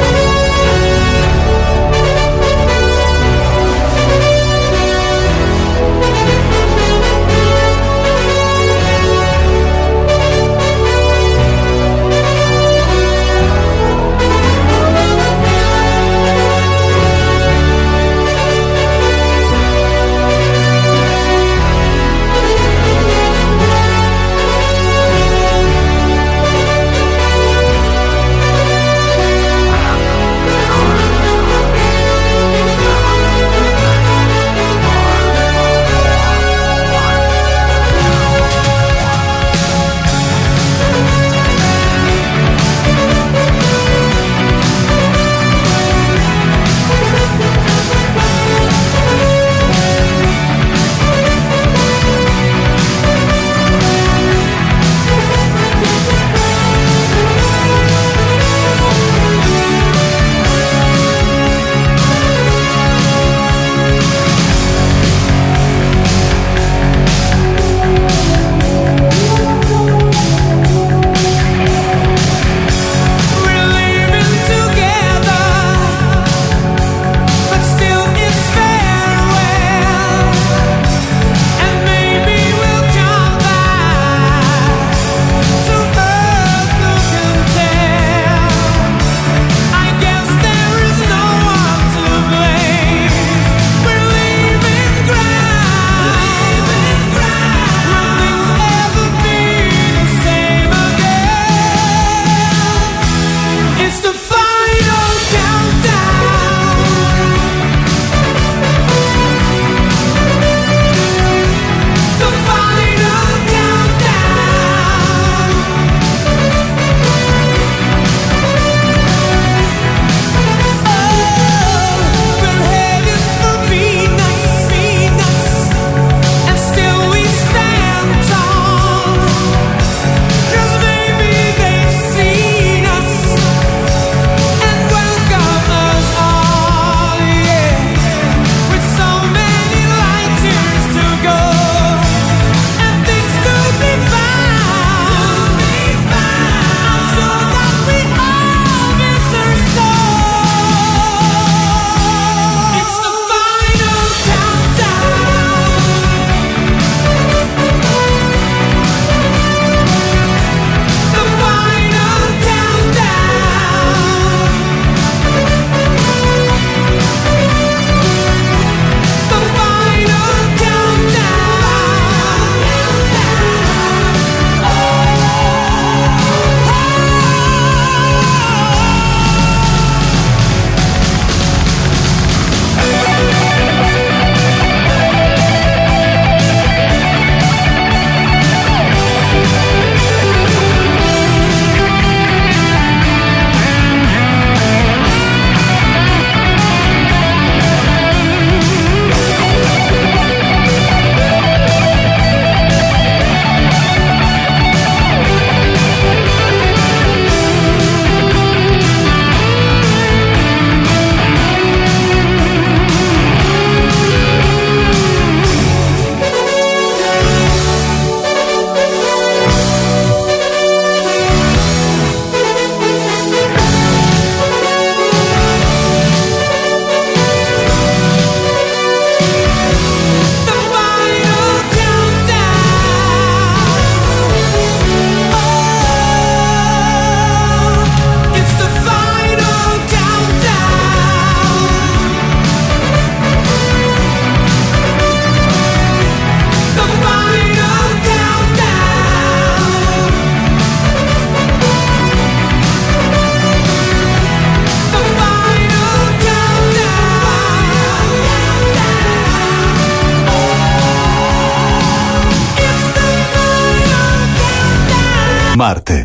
Marte.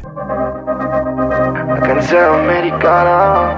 La canzone americana,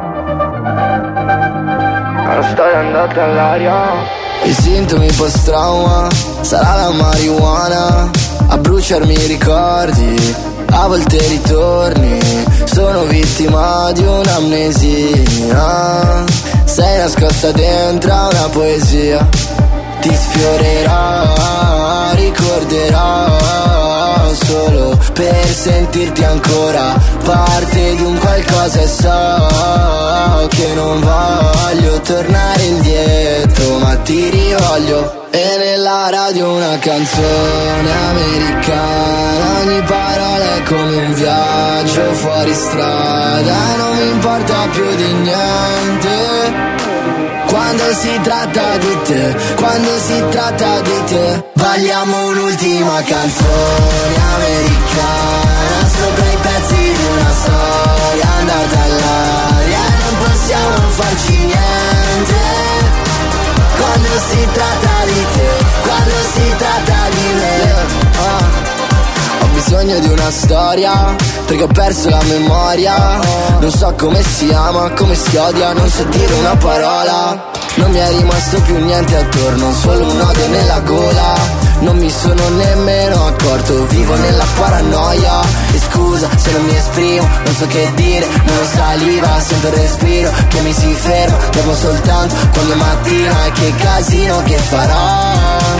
la storia è andata all'aria. I sintomi post-trauma, sarà la marijuana a bruciarmi i ricordi. a volte ritorni, sono vittima di un'amnesia. Sei nascosta dentro a una poesia, ti sfiorerò, ricorderò solo per sentirti ancora parte di un qualcosa, e so che non voglio tornare indietro, ma ti rivoglio. E nella radio una canzone americana, ogni parola è come un viaggio fuori strada, non mi importa più di niente. Quando si tratta di te, quando si tratta di te, balliamo un'ultima canzone americana, sopra i pezzi di una storia andata all'aria, non possiamo farci niente. Quando si tratta di te, quando si tratta di me, ho bisogno di una storia, perché ho perso la memoria. Non so come si ama, come si odia, non so dire una parola. Non mi è rimasto più niente attorno, solo un odio nella gola. Non mi sono nemmeno accorto, vivo nella paranoia. E scusa se non mi esprimo, non so che dire, non ho saliva, sento il respiro che mi si ferma, dormo soltanto quando è mattina, e che casino che farò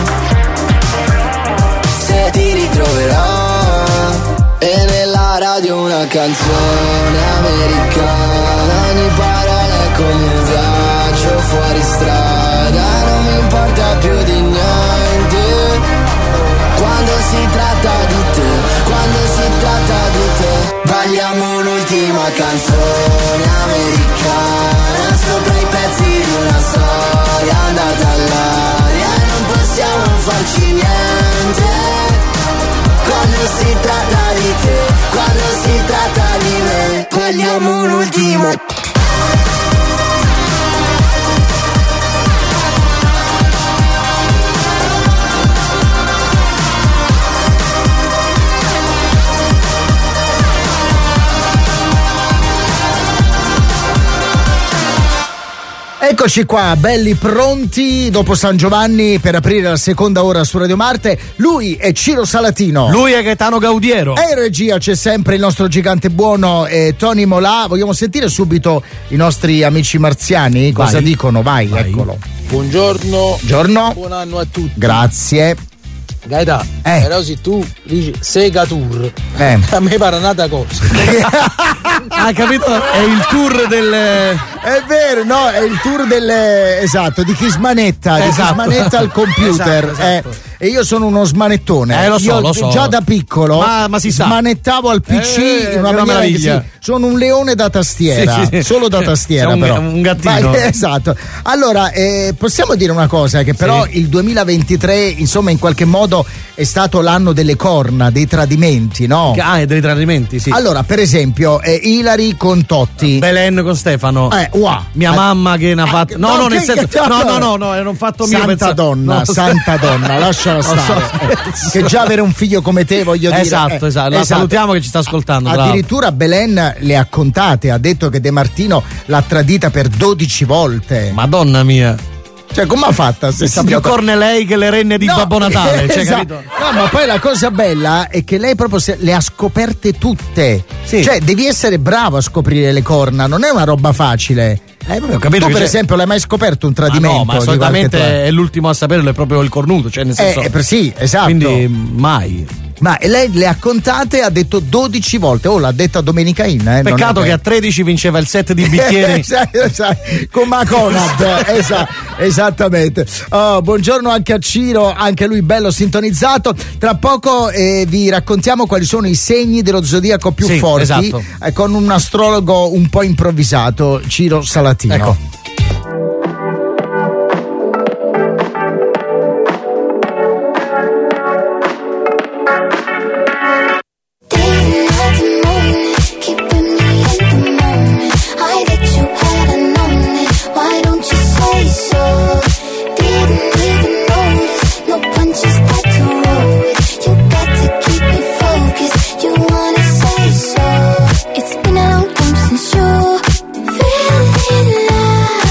se ti ritroverò. E nella radio una canzone americana, ogni parola è come un viaggio fuori strada, non mi importa più di niente. Quando si tratta di te, quando si tratta di te, balliamo un'ultima canzone americana, sopra i pezzi di una storia andata all'aria, e non possiamo farci niente. Quando si tratta di te, quando si tratta di me, balliamo un ultimo. Eccoci qua, belli pronti dopo San Giovanni per aprire la seconda ora su Radio Marte. Lui è Ciro Salatino. Lui è Gaetano Gaudiero. E in regia c'è sempre il nostro gigante buono Tony Molà. Vogliamo sentire subito i nostri amici marziani? Cosa dicono? Vai, eccolo. Buongiorno. Buongiorno. Buon anno a tutti. Grazie. Gaetano, però se tu dici Sega Tour, a me pare un'altra cosa. Ha capito? È il tour delle... È vero, no, è il tour delle... Esatto, di chi smanetta, di chi smanetta al computer. Esatto. E io sono uno smanettone. Lo so. Già da piccolo ma si sa. smanettavo al PC in una maniera che sì, sono un leone da tastiera, sì. Solo da tastiera però. Un gattino. Esatto. Allora, possiamo dire una cosa, che però il 2023, insomma, in qualche modo è stato l'anno delle corna, dei tradimenti, no? Dei tradimenti, sì. Allora, per esempio, Ilari con Totti. Belen con Stefano. Mia mamma che ne ha fatto... No, nel senso... No, non fatto mio. Santa donna, lasciala stare. Che già avere un figlio come te, voglio dire. Esatto. La salutiamo che ci sta ascoltando. Addirittura Belen le ha contate, ha detto che De Martino l'ha tradita per 12 volte. Madonna mia. Cioè, come ha fatta? Più corne lei che le renne di Babbo Natale. Cioè, capito? No, ma poi la cosa bella è che lei proprio le ha scoperte tutte. Sì. Cioè, devi essere bravo a scoprire le corna, non è una roba facile. Ho capito. Tu, per esempio, l'hai mai scoperto un tradimento? No, ma solitamente è l'ultimo a saperlo, è proprio il cornuto, cioè nel senso. Sì, esatto. Quindi mai. Ma lei le ha contate, ha detto 12 volte. L'ha detto a Domenica Inna. Peccato che a 13 vinceva il set di bicchieri. Con Maconad. Esattamente. Buongiorno anche a Ciro, anche lui bello sintonizzato. Tra poco vi raccontiamo quali sono i segni dello zodiaco più forti. Esatto. Con un astrologo un po' improvvisato, Ciro Salatino. Ecco. It's been a long time since you fell in love.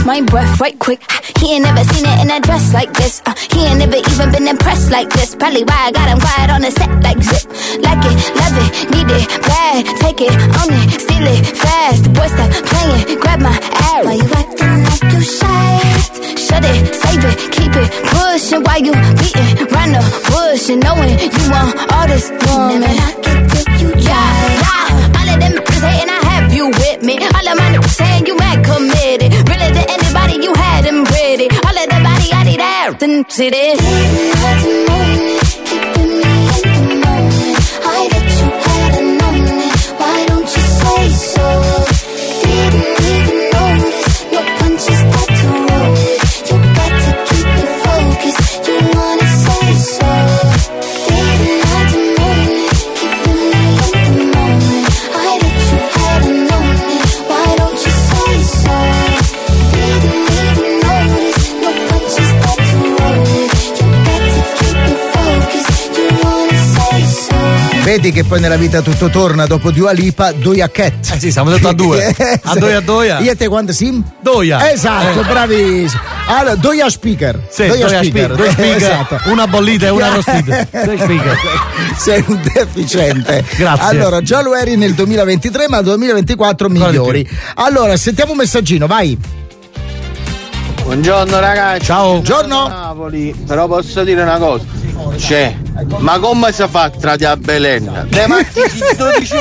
my breath right quick. He ain't never seen it in a dress like this. He ain't never even been impressed like this. Probably why I got him quiet on the set like zip. Like it, love it, need it, bad. Take it, own it, steal it, fast. The boy stop playing, grab my ass. Why you acting like you shy? Shut it, save it, keep it pushing. Why you beating round the bush and knowing you want all this woman? Never knock it till you try. All of them niggas hating, I have you with me. All of my niggas saying you mad committed. Really to anybody you had them pretty. All of the body I need out and see this. Keeping me in the moment. I bet you hadn't known it. Why don't you say so? Didn't even notice. No punches got to roll it. You got to keep it focused. You wanna say so? Didn't have to moan it. Keeping me in the moment. I bet you hadn't known it. Why don't you say so? Didn't even notice. No punches got to roll it. You got to keep it focused. You wanna say so? Vedi che poi nella vita tutto torna dopo Dua Lipa, Doja Cat. Sì, siamo detto a due. A Doja. Io e te quando sim? Doja. Esatto, bravissimo. Allora, Doja Speaker. Sì, Doja Speaker. Due speaker, esatto. una bollita e una arrostita. Due speaker. Sei un deficiente. Grazie. Allora, già lo eri nel 2023, ma nel 2024 migliori. Allora, sentiamo un messaggino, vai. Buongiorno ragazzi. Ciao. Buongiorno. Napoli, però posso dire una cosa. C'è. Ma come si fa tra di a Belen? Le macchine 12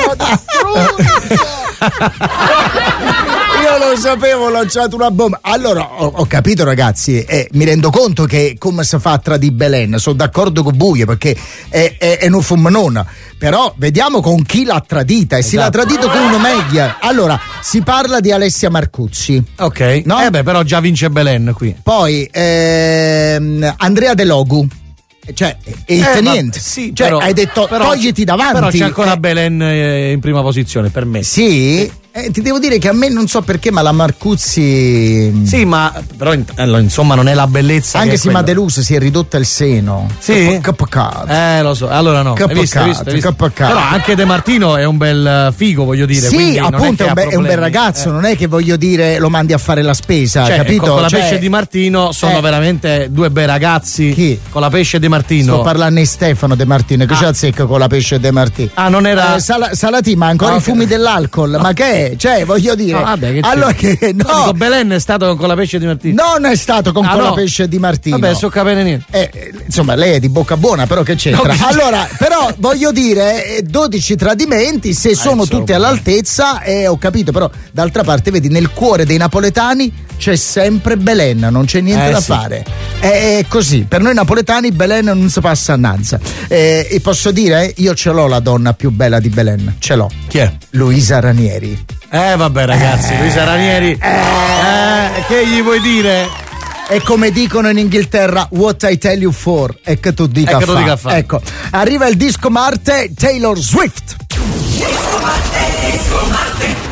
Io lo sapevo, ho lanciato una bomba. Allora, ho capito ragazzi, mi rendo conto che come si fa tra di Belen, sono d'accordo con Buie perché è un fumanona, però vediamo con chi l'ha tradita e se l'ha tradito con uno meglio. Allora, si parla di Alessia Marcuzzi. Ok, no? Però già vince Belen qui. Poi Andrea De Logu. Cioè, il teniente. Sì, cioè, però, hai detto togliti davanti. Però c'è ancora Belen in prima posizione per me. Sì? Ti devo dire che a me non so perché, ma la Marcuzzi. Sì, ma però insomma non è la bellezza. Anche che se Madelusa si è ridotta il seno. Sì. Che peccato. Lo so. Allora no. Hai visto? Però anche De Martino è un bel figo, voglio dire. Sì, appunto è un bel ragazzo. Non è che voglio dire lo mandi a fare la spesa, capito? Con la Pesce Di Martino sono veramente due bei ragazzi. Chi? Con la Pesce Di Martino. Sto parlando di Stefano De Martino. Che c'è a secco con la Pesce De Martino? Non era. Salati, ma ancora i fumi dell'alcol. Ma che è? Cioè, voglio dire, allora che no, Belen è stato con la Pesce Di Martino. Non è stato con la Pesce Di Martino. Vabbè, so capire niente. Insomma, lei è di bocca buona, però che c'entra? No, allora, però voglio dire, 12 tradimenti, se sono tutti all'altezza, ho capito, però d'altra parte, vedi, nel cuore dei napoletani c'è sempre Belen, non c'è niente da fare. È così, per noi napoletani Belen non si passa annanzi. E posso dire, io ce l'ho la donna più bella di Belen, ce l'ho. Chi è? Luisa Ranieri. Vabbè ragazzi, Luisa Ranieri, che gli vuoi dire? E come dicono in Inghilterra, what I tell you for, è che tu dica fa. Ecco, arriva il disco Marte, Taylor Swift. Disco Marte.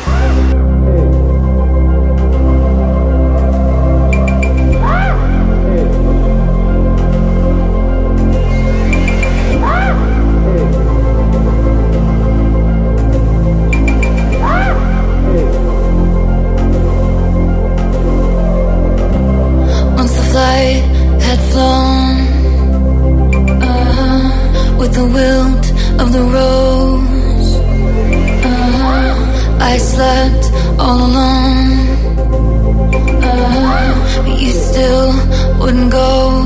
Flight had flown with the wilt of the rose. I slept all alone, but you still wouldn't go.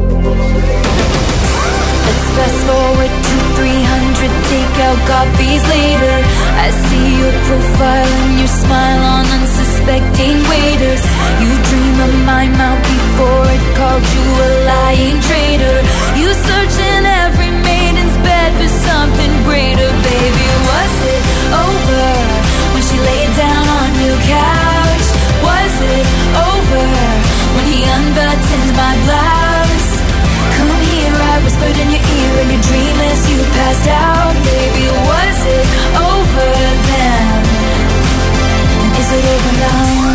Let's fast forward to 300 takeout copies later. I see your profile and your smile on unsuspecting waiters. You dream of my mouth before it called you a lying traitor. You search in every maiden's bed for something greater. Baby, was it over when she laid down on your couch? Was it over when he unbuttoned my blouse? Come here, I whispered in your ear in your dream as you passed out. Baby, was it over then? And is it over now?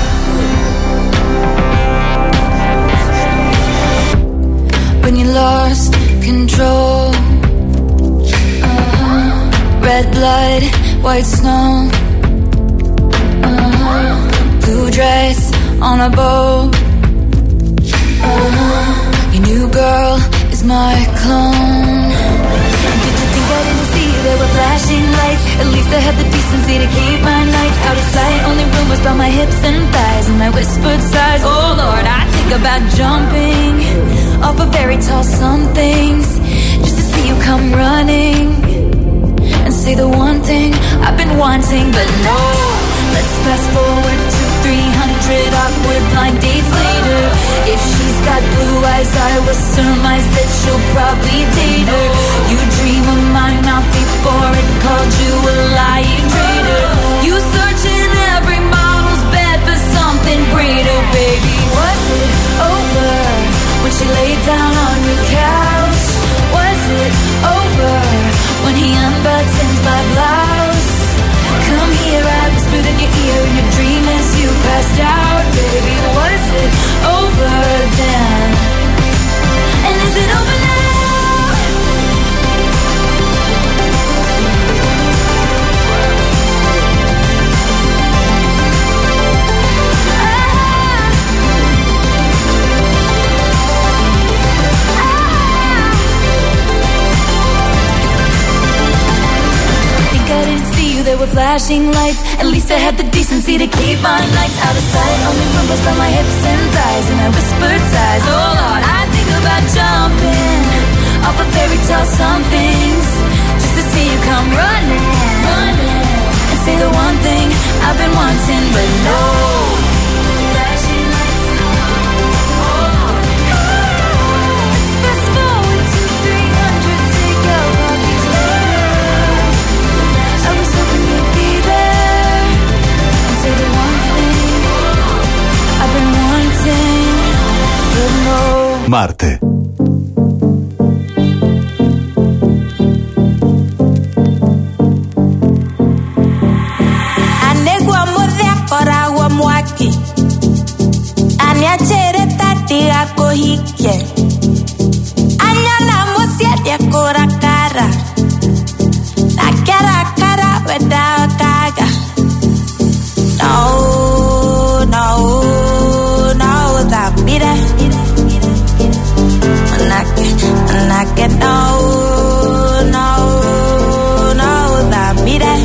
When you lost control, red blood, white snow, blue dress on a boat. Your new girl is my clone. Did you think I didn't see there were flashing lights? At least I had the decency to keep my nights out of sight. Only rumors about my hips and thighs and my whispered sighs. Oh Lord, I think about jumping off a very tall somethings just to see you come running and say the one thing I've been wanting. But no, let's fast forward to 300 awkward blind dates later. If she's got blue eyes, I will surmise that she'll probably date her. You dream of my mouth before it called you a lying traitor. You search in every model's bed for something greater. Baby, was it over when she laid down on your couch? Was it over when he unbuttoned my blouse? Come here, I whispered in your ear in your dream as you passed out. Baby, was it over then? And is it over now? I didn't see you, there were flashing lights. At least I had the decency to keep my nights out of sight. Only rumors about my hips and thighs and my whispered sighs. Oh Lord, I think about jumping off a fairy tale somethings just to see you come running and say the one thing I've been wanting. But no, flashing lights. Let's fast forward to 300, take out coffees later. I was hoping you'd be there and say the one thing I've been wanting. But no. Marte. Anegua modea koragua mwaki. Aniachere tatia kohike. Anyana mosia dia korakara. Nakara without gaga. No, that be that. And I get no, that be that.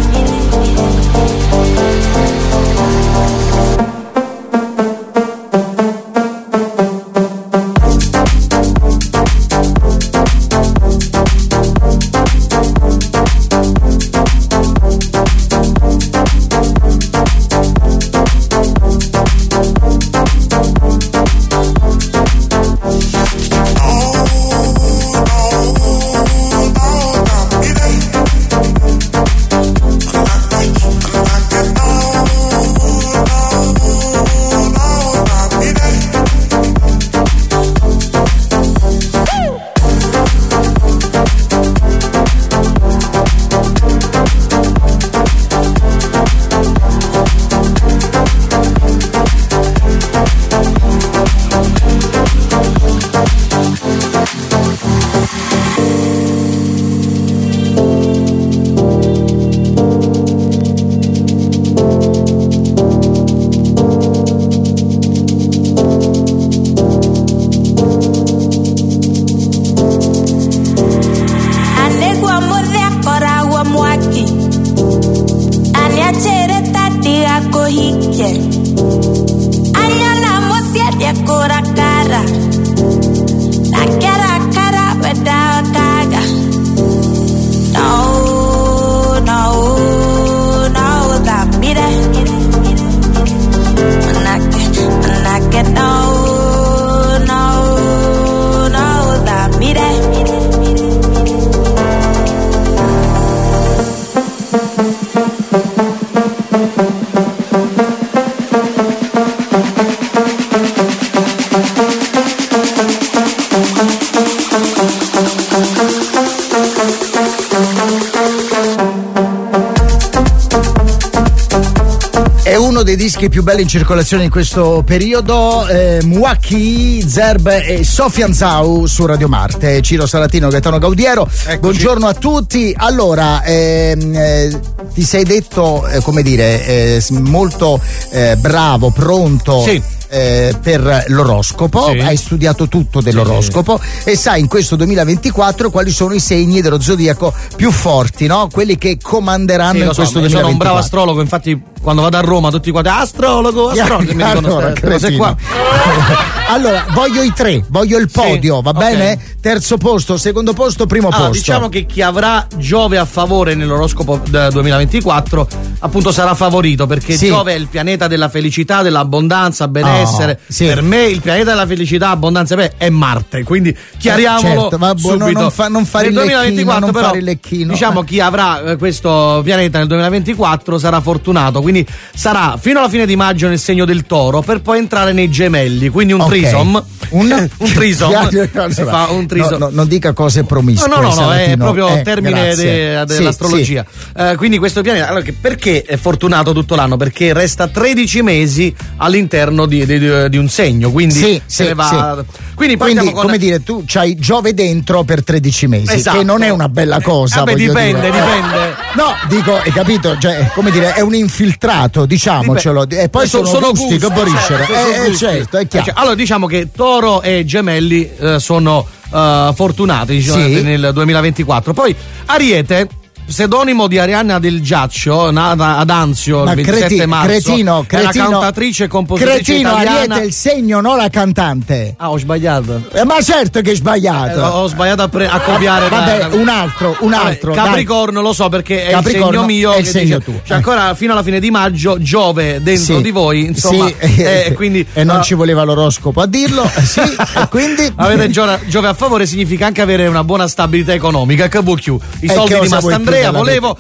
Dei dischi più belli in circolazione in questo periodo, Mwaki, Zerb e Sofian Zau su Radio Marte. Ciro Salatino, Gaetano Gaudiero. Eccoci. Buongiorno a tutti. Allora, ti sei detto, come dire, molto bravo, pronto. Sì. per l'oroscopo, hai studiato tutto dell'oroscopo e sai in questo 2024 quali sono i segni dello zodiaco più forti, no? Quelli che comanderanno in questo 2024. Sono un bravo astrologo, infatti quando vado a Roma tutti quanti astrologo mi dicono queste qua. Allora, voglio i tre, voglio il podio, va bene? Terzo posto, secondo posto, primo posto. Diciamo che chi avrà Giove a favore nell'oroscopo 2024 appunto sarà favorito, perché Giove è il pianeta della felicità, dell'abbondanza, benessere. Per me il pianeta della felicità, abbondanza è Marte, quindi chiariamolo subito. Non fare il 2024 però, diciamo chi avrà questo pianeta nel 2024 sarà fortunato, quindi sarà fino alla fine di maggio nel segno del Toro per poi entrare nei Gemelli, quindi un trisom. Un trisom. Fa un trisom. No, non dica cose promiscue. No, è proprio termine dell'astrologia. Quindi questo pianeta, allora, perché è fortunato tutto l'anno? Perché resta 13 mesi all'interno di un segno, quindi se ne va. Quindi come dire, tu c'hai Giove dentro per 13 mesi, che non è una bella cosa. Dipende. No, dico, hai capito? Cioè, come dire, è un infiltrato, diciamocelo. E poi sono gusti che boriscere. Certo, è chiaro. Allora, diciamo che Toro e Gemelli sono fortunati nel 2024. Poi Ariete, pseudonimo di Arianna Del Giaccio, nata ad Anzio il 27 marzo. Cretino, è una cantatrice e compositrice italiana. Ariete è il segno, non la cantante. Ho sbagliato. Ma certo che hai sbagliato. Ho sbagliato a copiare. Vabbè, un altro. Capricorno, lo so perché è il segno mio. È il segno tuo. Cioè ancora fino alla fine di maggio Giove dentro di voi, insomma. Quindi, e non ci voleva l'oroscopo a dirlo. E quindi avete Giove a favore significa anche avere una buona stabilità economica. I soldi di Mastandrea. Volevo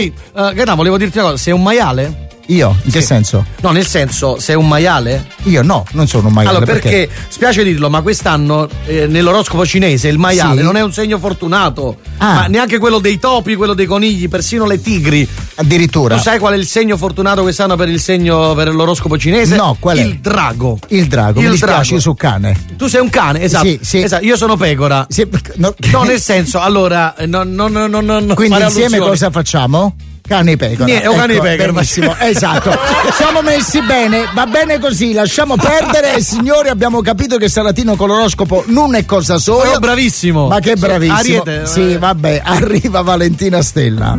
dirti una cosa, sei un maiale? Io? In che senso? No, nel senso, sei un maiale? Io no, non sono un maiale. Allora, perché spiace dirlo, ma quest'anno nell'oroscopo cinese il maiale non è un segno fortunato. Ma neanche quello dei topi, quello dei conigli, persino le tigri. Addirittura. Tu sai qual è il segno fortunato quest'anno per l'oroscopo cinese? No, qual è? Il drago. Il drago, mi dispiace, io sono cane. Tu sei un cane, esatto. Sì. Esatto. Io sono pecora. No, nel senso, allora, non quindi insieme cosa facciamo? Cane e pecora. Cane e pecora. Benissimo, esatto. Siamo messi bene, va bene così, lasciamo perdere. Signori, abbiamo capito che Salatino con l'oroscopo non è cosa sola. Oh, bravissimo. Ma che bravissimo. Ariete. Sì, vabbè, arriva Valentina Stella.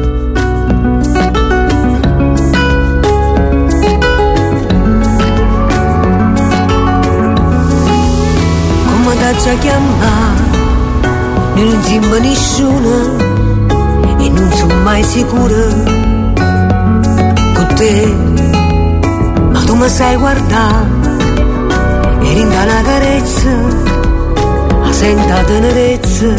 Come da già chiamare, non sembra nessuno e non sono mai sicura con te, ma tu mi sai guardare e rinda una carezza, la senta tenerezza,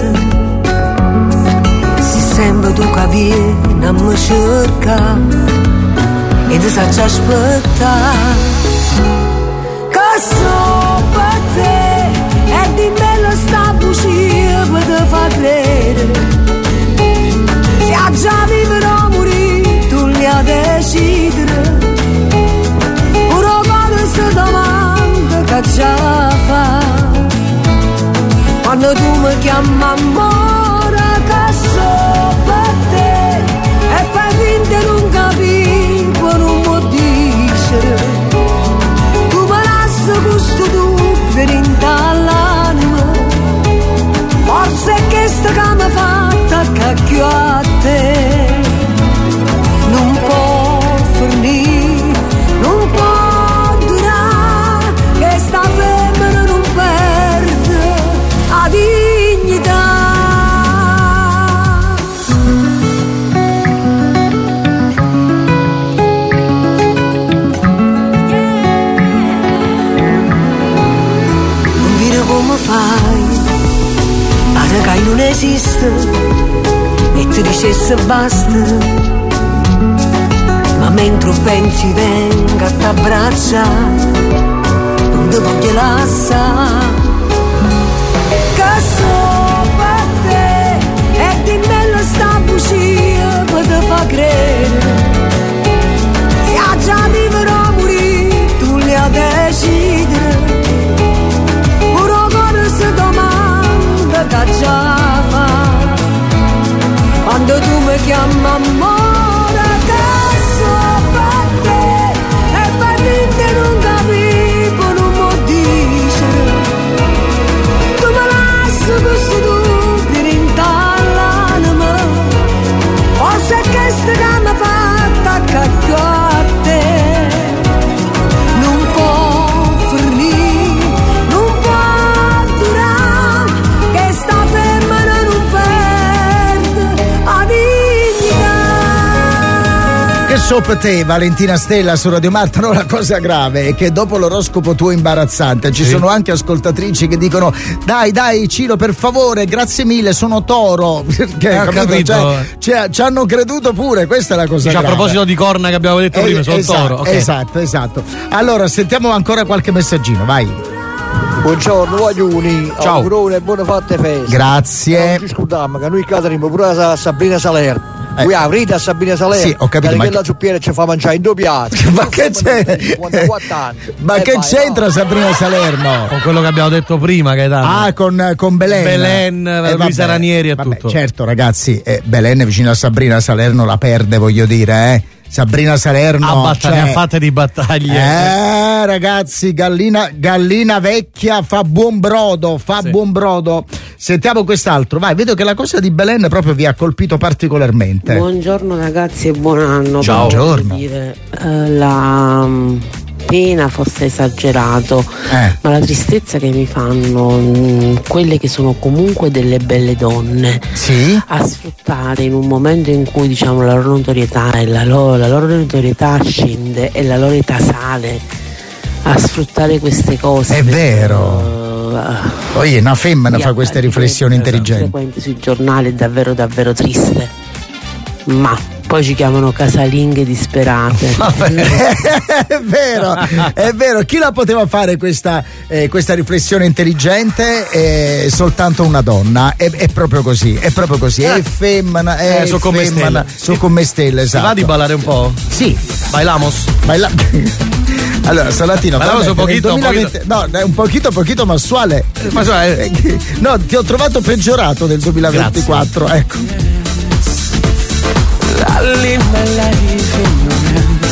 se sempre tu che vieni a me cerca e ti sacci aspettare, che so per te e di bello sta bugia per te fa credere. Se a già vivrò morire, tu li a decidere. Ora quando si domanda che già fa, quando tu mi chiami amore, che so per te, e fai finta non capivo, non può dire. Tu mi lasci questo dubbio in l'anima, forse è questo che mi fa cacchio a te, non può fornire, non può durare, che sta femmina non perde la dignità. Non dire come fai, pare che non esiste e ti dicesse basta, ma mentre pensi venga a t'abbracciare, non ti voglio lasciare, che so per te e di bello sta bugia per te fa credere, se a già vivrò morire tu li a decidere, ora quando si domanda che già fa, quando tu mi chiami amore, che so per te e per te non capivo, Te, Valentina Stella su Radio Marta. No, la cosa grave è che dopo l'oroscopo tuo imbarazzante ci sono anche ascoltatrici che dicono dai Ciro, per favore, grazie mille, sono Toro. Perché, capito. Cioè, ci hanno creduto pure, questa è la cosa grave. A proposito di corna che abbiamo detto prima, sono Toro. Okay. Esatto. Allora, sentiamo ancora qualche messaggino, vai. Buongiorno, voglioni. Ciao. Augurone e buone fatte feste. Grazie. Non ci scudiamo che noi cadremo pure a Sabrina Salerno. Qui avrete a Sabina Salerno. Sì, ho capito. Perché la zuppiera ci fa mangiare in due piatti. Ma che c'è? Ma che c'entra Sabrina Salerno? Con quello che abbiamo detto prima, Gaetano. Con Belen. Belen, Luisa Ranieri e tutto. Certo, ragazzi, Belen vicino a Sabrina Salerno la perde, voglio dire, Sabrina Salerno ne ha fatte di battaglie. Ragazzi, gallina vecchia fa buon brodo, buon brodo. Sentiamo quest'altro, vai, vedo che la cosa di Belen proprio vi ha colpito particolarmente. Buongiorno ragazzi e buon anno. Ciao. Buongiorno. Dire, la pena fosse esagerato, ma la tristezza che mi fanno quelle che sono comunque delle belle donne a sfruttare in un momento in cui diciamo la loro notorietà e la loro notorietà scende e la loro età sale, a sfruttare queste cose. È vero. Poi una femmina fa queste riflessioni intelligenti. Frequente sui giornali è davvero davvero triste, ma poi ci chiamano casalinghe disperate. È vero, chi la poteva fare questa riflessione intelligente? Soltanto una donna, è proprio così, è femmina, sono come stelle, esatto. Va di ballare un po'? Sì. Bailamos. Allora, Salatino, un pochino. No, un pochino ma suale. No, ti ho trovato peggiorato nel 2024. Grazie. Ecco. I live my life in your hands.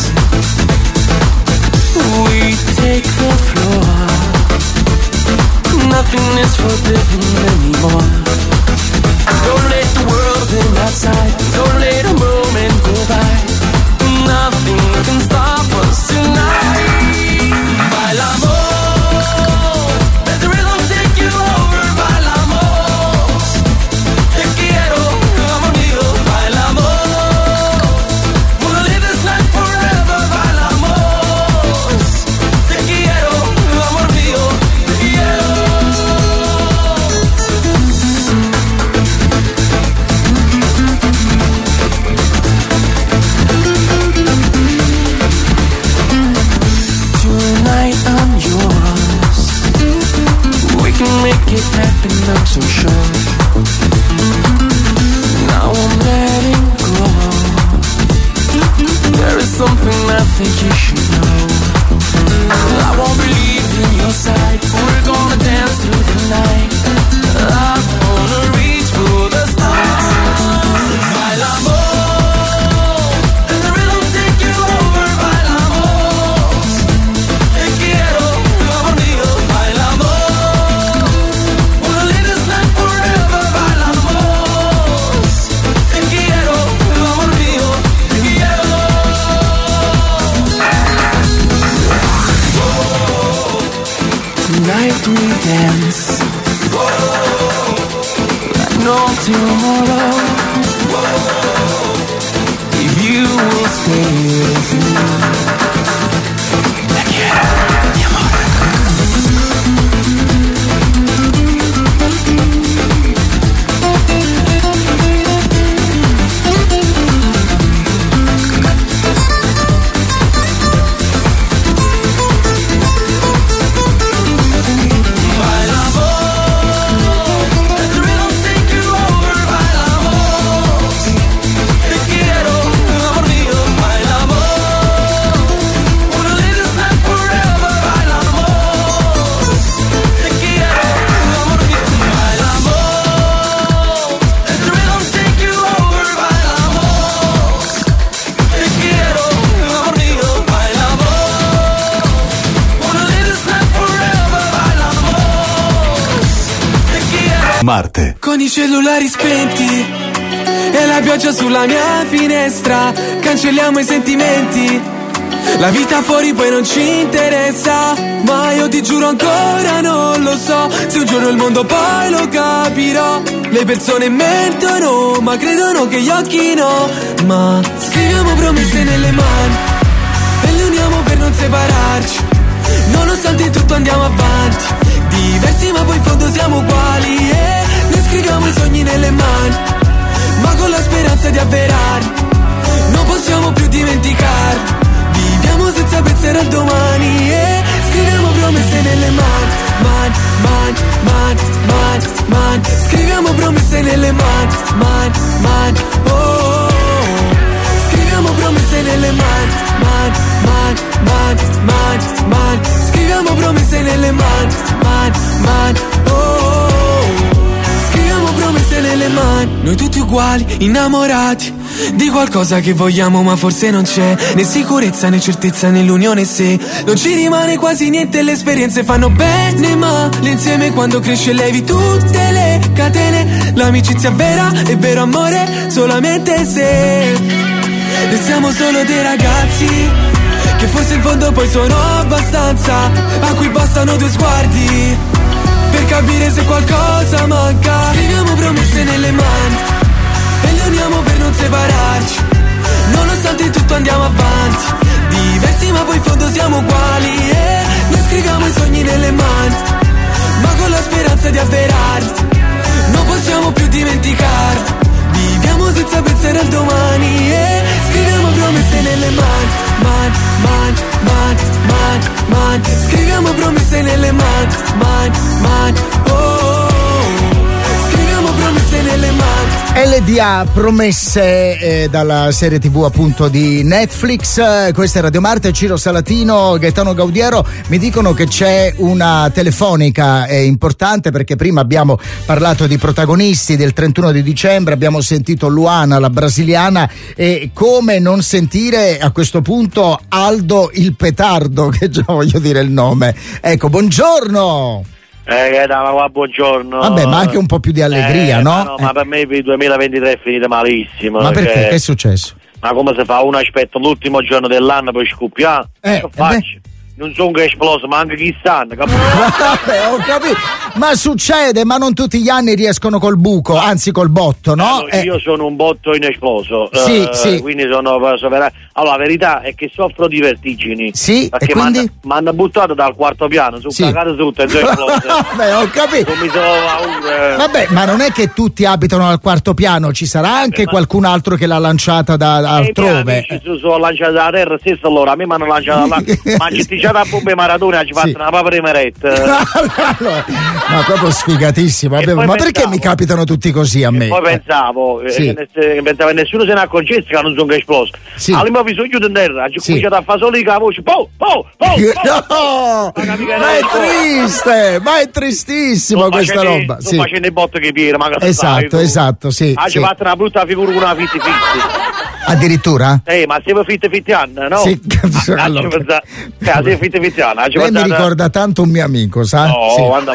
We take the floor. Nothing is forbidden anymore. Don't let the world in outside. Don't let a moment go by. Nothing can stop us tonight. Bailamos, let the rhythm take you over. Bailamos, te quiero, amor mío. Bailamos, we'll live this night forever. Bailamos, te quiero, amor mío. Te quiero. Tonight I'm yours. We can make it happen, I'm so sure. Now I'm letting go. There is something I think you should know. I won't be leaving your side. We're gonna dance through the night. I wanna reach for the stars. Bailamos, let the rhythm take you over. Bailamos, te quiero, amor mío. Bailamos, we'll live this night forever. Bailamos, te quiero, amor mío. Te quiero. Tonight we dance like no tomorrow. If you will stay with me, te quiero, mi amor. Marte. Con i cellulari spenti e la pioggia sulla mia finestra, cancelliamo i sentimenti. La vita fuori poi non ci interessa, ma io ti giuro ancora non lo so se un giorno il mondo poi lo capirò. Le persone mentono, ma credono che gli occhi no. Ma scriviamo promesse nelle mani e le uniamo per non separarci. Nonostante tutto andiamo avanti, diversi ma poi in fondo siamo uguali. E noi scriviamo i sogni nelle mani, ma con la speranza di avverarli. Non possiamo più dimenticarli, viviamo senza pensare al domani. E scriviamo promesse nelle mani, man, man, man, man, man. Scriviamo promesse nelle mani, man, man, oh, oh, oh. Scriviamo promesse nelle mani, man, man, man, man, man. Scriviamo promesse nelle mani, man, man, oh, oh, oh. Scriviamo promesse nelle mani. Noi tutti uguali, innamorati di qualcosa che vogliamo ma forse non c'è, né sicurezza né certezza nell'unione se non ci rimane quasi niente. Le esperienze fanno bene ma l'insieme quando cresce levi tutte le catene. L'amicizia vera è vero amore solamente se siamo solo dei ragazzi che forse in fondo poi sono abbastanza, a cui bastano due sguardi per capire se qualcosa manca. Scriviamo promesse nelle mani e le uniamo per non separarci. Nonostante tutto andiamo avanti, diversi ma poi in fondo siamo uguali. E noi scriviamo i sogni nelle mani, ma con la speranza di avverarli. Non possiamo più dimenticarli, viviamo senza pensare al domani. E scriviamo promesse nelle mani, man, man, man, man, man. Scriviamo promesse nelle mani, man, man, oh, oh, oh. Scriviamo promesse nelle mani. LDA, promesse dalla serie TV appunto di Netflix. Questa è Radio Marte, Ciro Salatino, Gaetano Gaudiero. Mi dicono che c'è una telefonica importante, perché prima abbiamo parlato di protagonisti del 31 di dicembre, abbiamo sentito Luana, la brasiliana, e come non sentire a questo punto Aldo il Petardo, che già voglio dire il nome. Ecco, buongiorno. Ma buongiorno. Vabbè, ma anche un po' più di allegria, no? Ma per me il 2023 è finito malissimo. Ma perché? Che è successo? Ma come si fa? Uno aspetta l'ultimo giorno dell'anno per scoppiare? Che faccio? Non sono che esploso, ma anche chi stanno, Vabbè, ho capito. Ma succede, ma non tutti gli anni riescono col buco, anzi col botto, no? Io sono un botto inesploso. Sì, sì. Quindi sono. Allora, la verità è che soffro di vertigini. Sì, perché e quindi? Mi hanno buttato dal quarto piano, sono cagato tutto e sono esploso. Vabbè, ho capito. Non mi sono Vabbè, ma non è che tutti abitano al quarto piano, ci sarà anche qualcun altro che l'ha lanciata da altrove. Sono lanciato da terra stesso, allora a me mi hanno lanciato là. Ma ci da bombe Maradona ci fatto una papera meretta. Ma proprio sfigatissimo. Ma perché mi capitano tutti così a me? Poi pensavo che nessuno se ne accorgesse che non sono esploso. All'improvviso chiudo in terra, ci ho cominciato a fare solo la voce. No! Ma è triste, ma è tristissimo questa roba. Sto facendo i botte che piera, ma esatto, sì. Ci fatto una brutta figura con una fitti. Addirittura? Ma siamo fitti anni, no? Sì, allora. Lei mi ricorda tanto un mio amico, sa? No, quando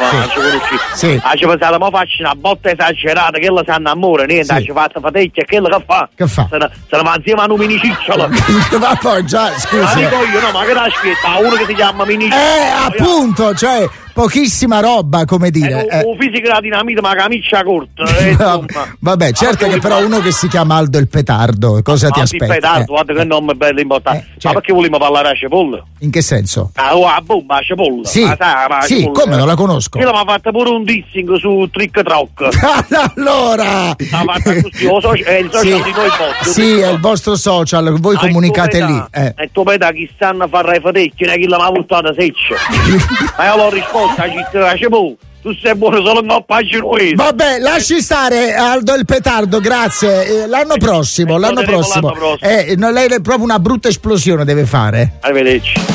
ci pensate, ma faccio una botta esagerata, che la sanno amore, niente, ci fatto fatecchia, che fa? Che fa? Se ne va insieme a un minicicciolo. Ma poi già, scusi. Ma dico io, no, ma che aspetta, uno che si chiama minicicciolo. Appunto, cioè pochissima roba, come dire. Un fisico da dinamite, ma camicia corta. Vabbè, certo che però uno che si chiama Aldo il Petardo, cosa ti aspetti? Il Petardo, guarda che nome bello importante. Ma perché vogliamo parlare a Cipolla? In che senso? A bomba, a Cipolla. Sì, come non la conosco? Io mi ha fatto pure un dissing su Trick Trock. Allora! È il social di noi bot. Sì, è il vostro social, voi comunicate lì. E tu vedi chi stanno a fare i fatecchi, chi l'ha buttata seccia. Ma io l'ho risposto. Tu sei buono solo no pagino. Vabbè, lasci stare Aldo il Petardo, grazie. L'anno prossimo. Lei proprio una brutta esplosione deve fare. Arrivederci.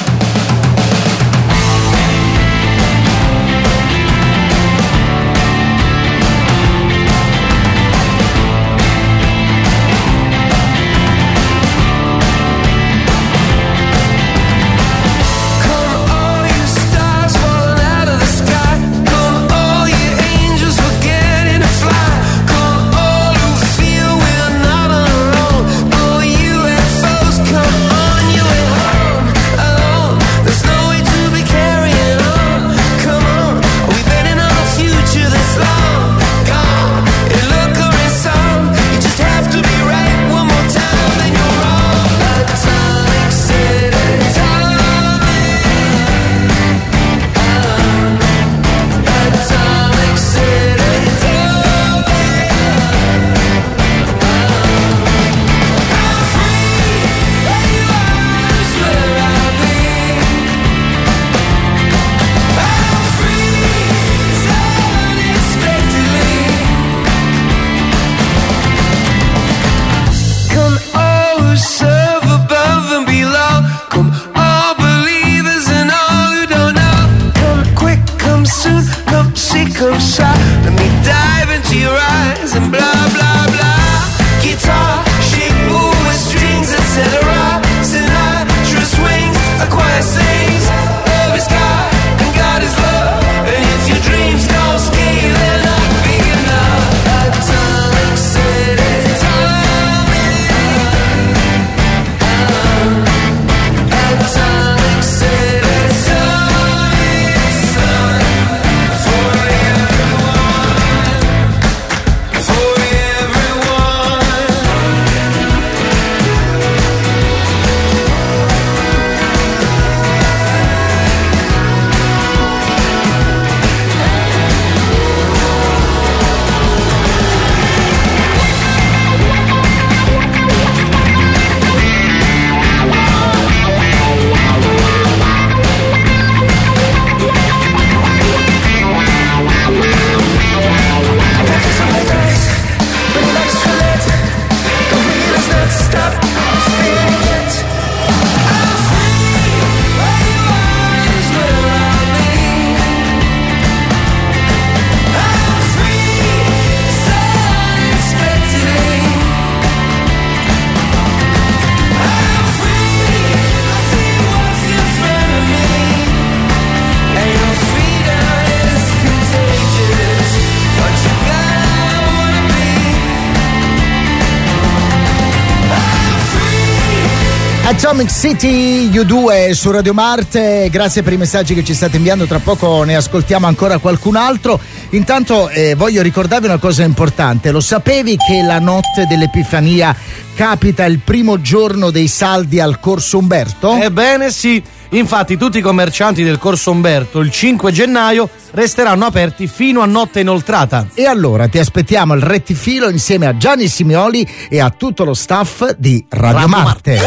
Atomic City U2 su Radio Marte, grazie per i messaggi che ci state inviando, tra poco ne ascoltiamo ancora qualcun altro. Intanto voglio ricordarvi una cosa importante: lo sapevi che la notte dell'Epifania capita il primo giorno dei saldi al Corso Umberto? Ebbene sì, infatti tutti i commercianti del Corso Umberto il 5 gennaio resteranno aperti fino a notte inoltrata. E allora ti aspettiamo al rettifilo insieme a Gianni Simioli e a tutto lo staff di Radio Marte.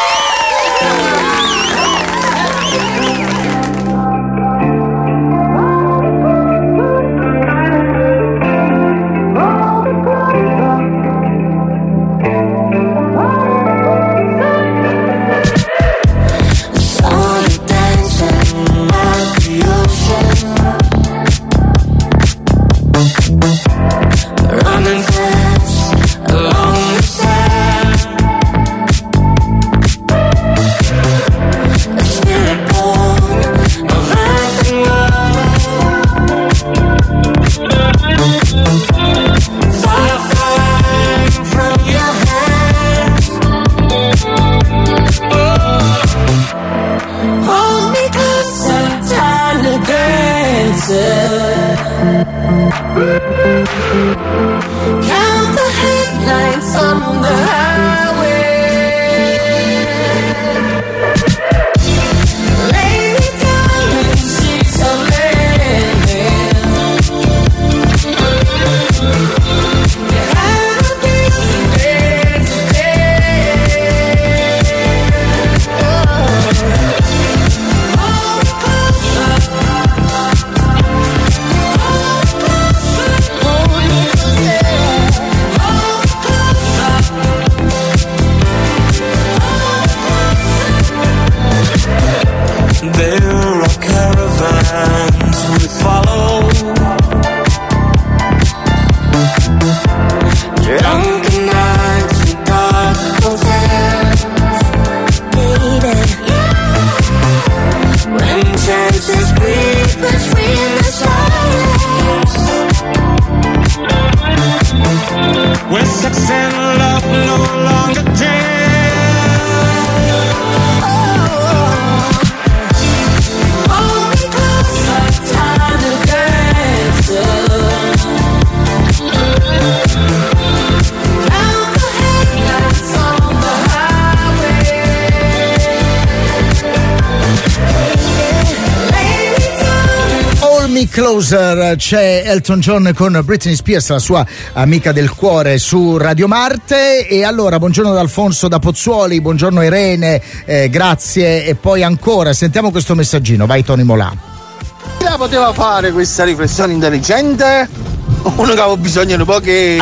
Closer, c'è Elton John con Britney Spears, la sua amica del cuore, su Radio Marte. E allora buongiorno da Alfonso da Pozzuoli, buongiorno Irene, grazie. E poi ancora sentiamo questo messaggino, vai Tony Molà. Chi la poteva fare questa riflessione intelligente? Uno che avevo bisogno di poche.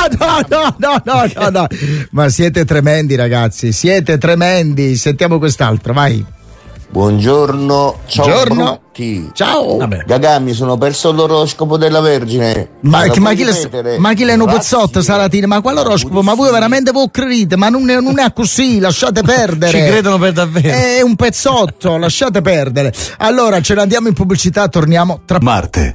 No, ma siete tremendi ragazzi, siete tremendi. Sentiamo quest'altro, vai. Buongiorno, ciao. Buongiorno. Brutti. Ciao. Gagà, mi sono perso l'oroscopo della Vergine. Ma chi l'è un pezzotto, Salatini? Ma quale oroscopo? Ma voi veramente voi credete? Ma non è così, lasciate perdere. Ci credono per davvero. È un pezzotto, lasciate perdere. Allora, ce ne andiamo in pubblicità, torniamo tra Marte.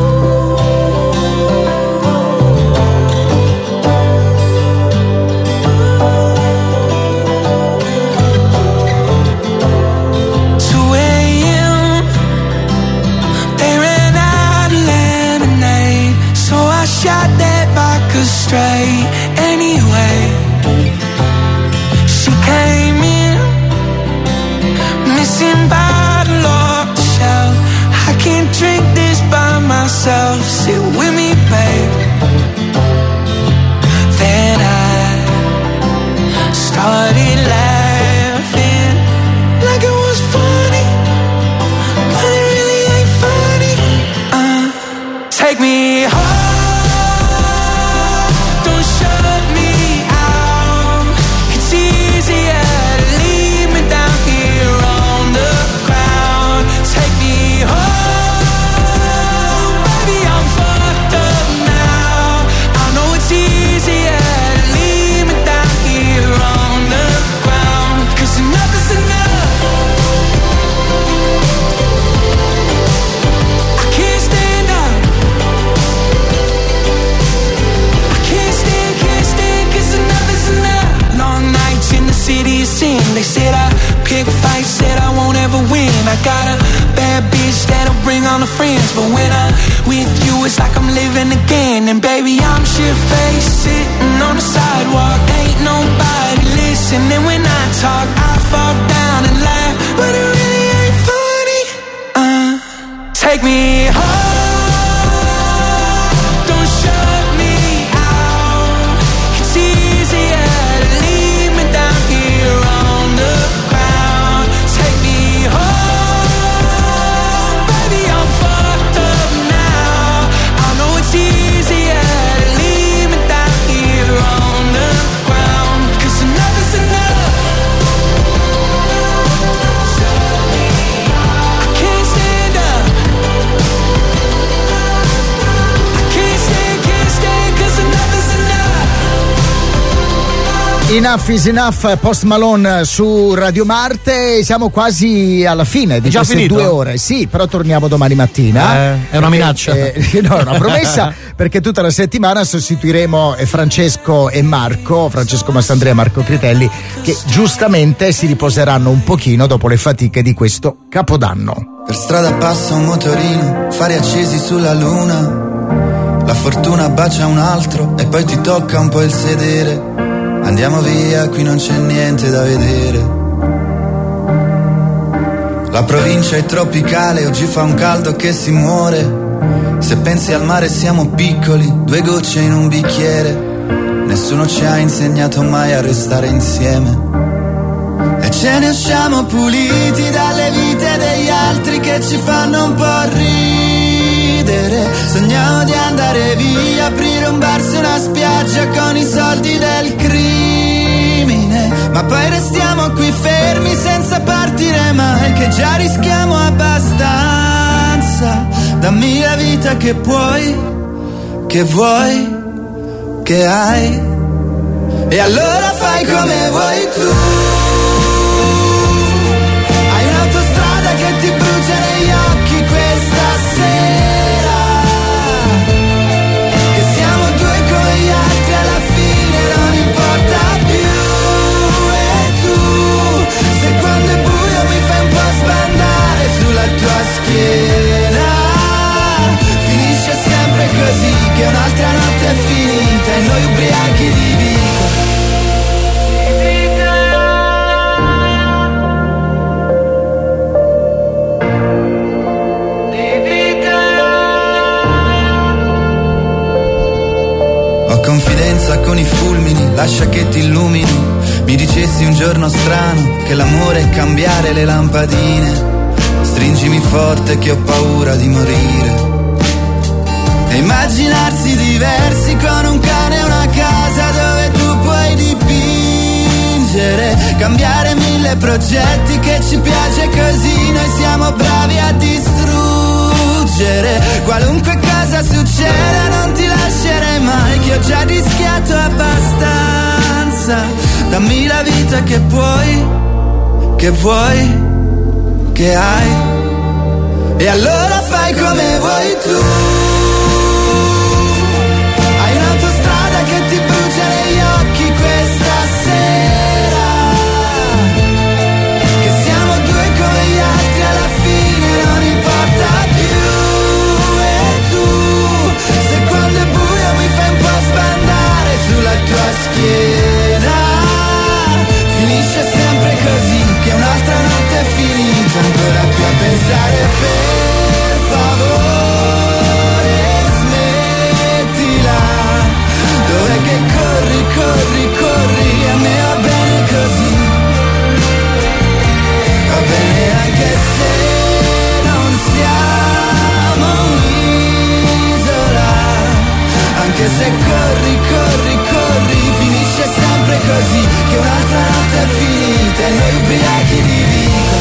Straight anyway, she came in missing bottle off the shelf. I can't drink this by myself. Sit with me, babe. Then I started laughing like it was funny, but it really ain't funny. Take me home. I'm fine. my friends, but when I'm with you, it's like I'm living again. And baby, I'm shit-faced, sitting on the sidewalk. Ain't nobody listening when I talk. I fall down and laugh, but it really ain't funny. Take me home. Enough is enough, Post Malone su Radio Marte. Siamo quasi alla fine di queste 2 ore. Sì, però torniamo domani mattina. È una minaccia. No, è una promessa, perché tutta la settimana sostituiremo Francesco e Marco, Francesco Mastandrea e Marco Critelli, che giustamente si riposeranno un pochino dopo le fatiche di questo Capodanno. Per strada passa un motorino, fari accesi sulla luna. La fortuna bacia un altro e poi ti tocca un po' il sedere. Andiamo via, qui non c'è niente da vedere. La provincia è tropicale, oggi fa un caldo che si muore. Se pensi al mare siamo piccoli, 2 gocce in un bicchiere. Nessuno ci ha insegnato mai a restare insieme. E ce ne usciamo puliti dalle vite degli altri che ci fanno un po' ridere. Sogniamo di andare via, aprire un bar su una spiaggia con i soldi del crimine. Ma poi restiamo qui fermi senza partire mai, che già rischiamo abbastanza. Dammi la vita che puoi, che vuoi, che hai. E allora fai come vuoi tu. Hai un'autostrada che ti brucia negli occhi questa sera. Che siamo 2 come gli altri, alla fine non importa più. E tu, se quando è buio mi fai un po' sbandare sulla tua schiena, finisce sempre così, che un'altra notte è finita e noi ubriachi di vita. Confidenza con i fulmini, lascia che ti illumini. Mi dicessi un giorno strano che l'amore è cambiare le lampadine. Stringimi forte che ho paura di morire. E immaginarsi diversi con un cane e una casa dove tu puoi dipingere. Cambiare 1000 progetti che ci piace così, noi siamo bravi a distruggere. Qualunque cosa succeda non ti lascerei mai, che ho già rischiato abbastanza. Dammi la vita che puoi, che vuoi, che hai. E allora fai come vuoi tu. Hai un'autostrada che ti brucia negli occhi questa sera. Che siamo 2 come gli altri, alla fine non importa più. E tu, se quando è buio mi fai un po' sbandare sulla tua schiena, finisce sempre così, che un'altra notte è finita, ancora più a pensare. Per favore smettila, dov'è che corri, corri, corri, a me va bene così. Va bene anche se non siamo un'isola, anche se corri, corri, corri, finisce sempre così, che un'altra notte è finita e noi ubriachi di vita.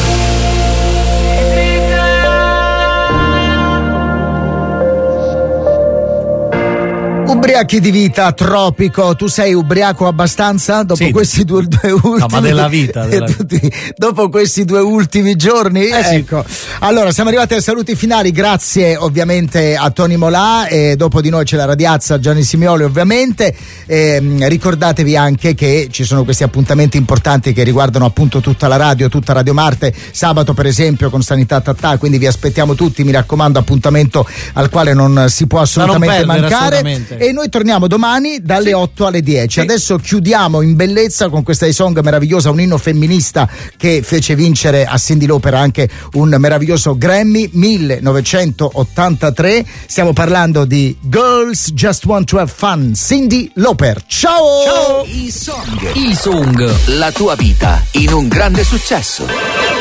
Ubriachi di vita, Tropico. Tu sei ubriaco abbastanza dopo questi due ultimi? No, ma della vita. Dopo questi 2 ultimi giorni? Ecco. Allora, siamo arrivati ai saluti finali. Grazie ovviamente a Tony Molà, e dopo di noi c'è la Radiazza, Gianni Simioli ovviamente. Ricordatevi anche che ci sono questi appuntamenti importanti che riguardano appunto tutta la radio, tutta Radio Marte. Sabato per esempio con Sanità Tattà, quindi vi aspettiamo tutti, mi raccomando, appuntamento al quale non si può assolutamente mancare. E noi torniamo domani dalle 8 alle 10. Adesso chiudiamo in bellezza con questa song meravigliosa, un inno femminista che fece vincere a Cyndi Lauper anche un meraviglioso Grammy, 1983. Stiamo parlando di Girls Just Want to Have Fun, Cyndi Lauper. Ciao! Il song, la tua vita in un grande successo.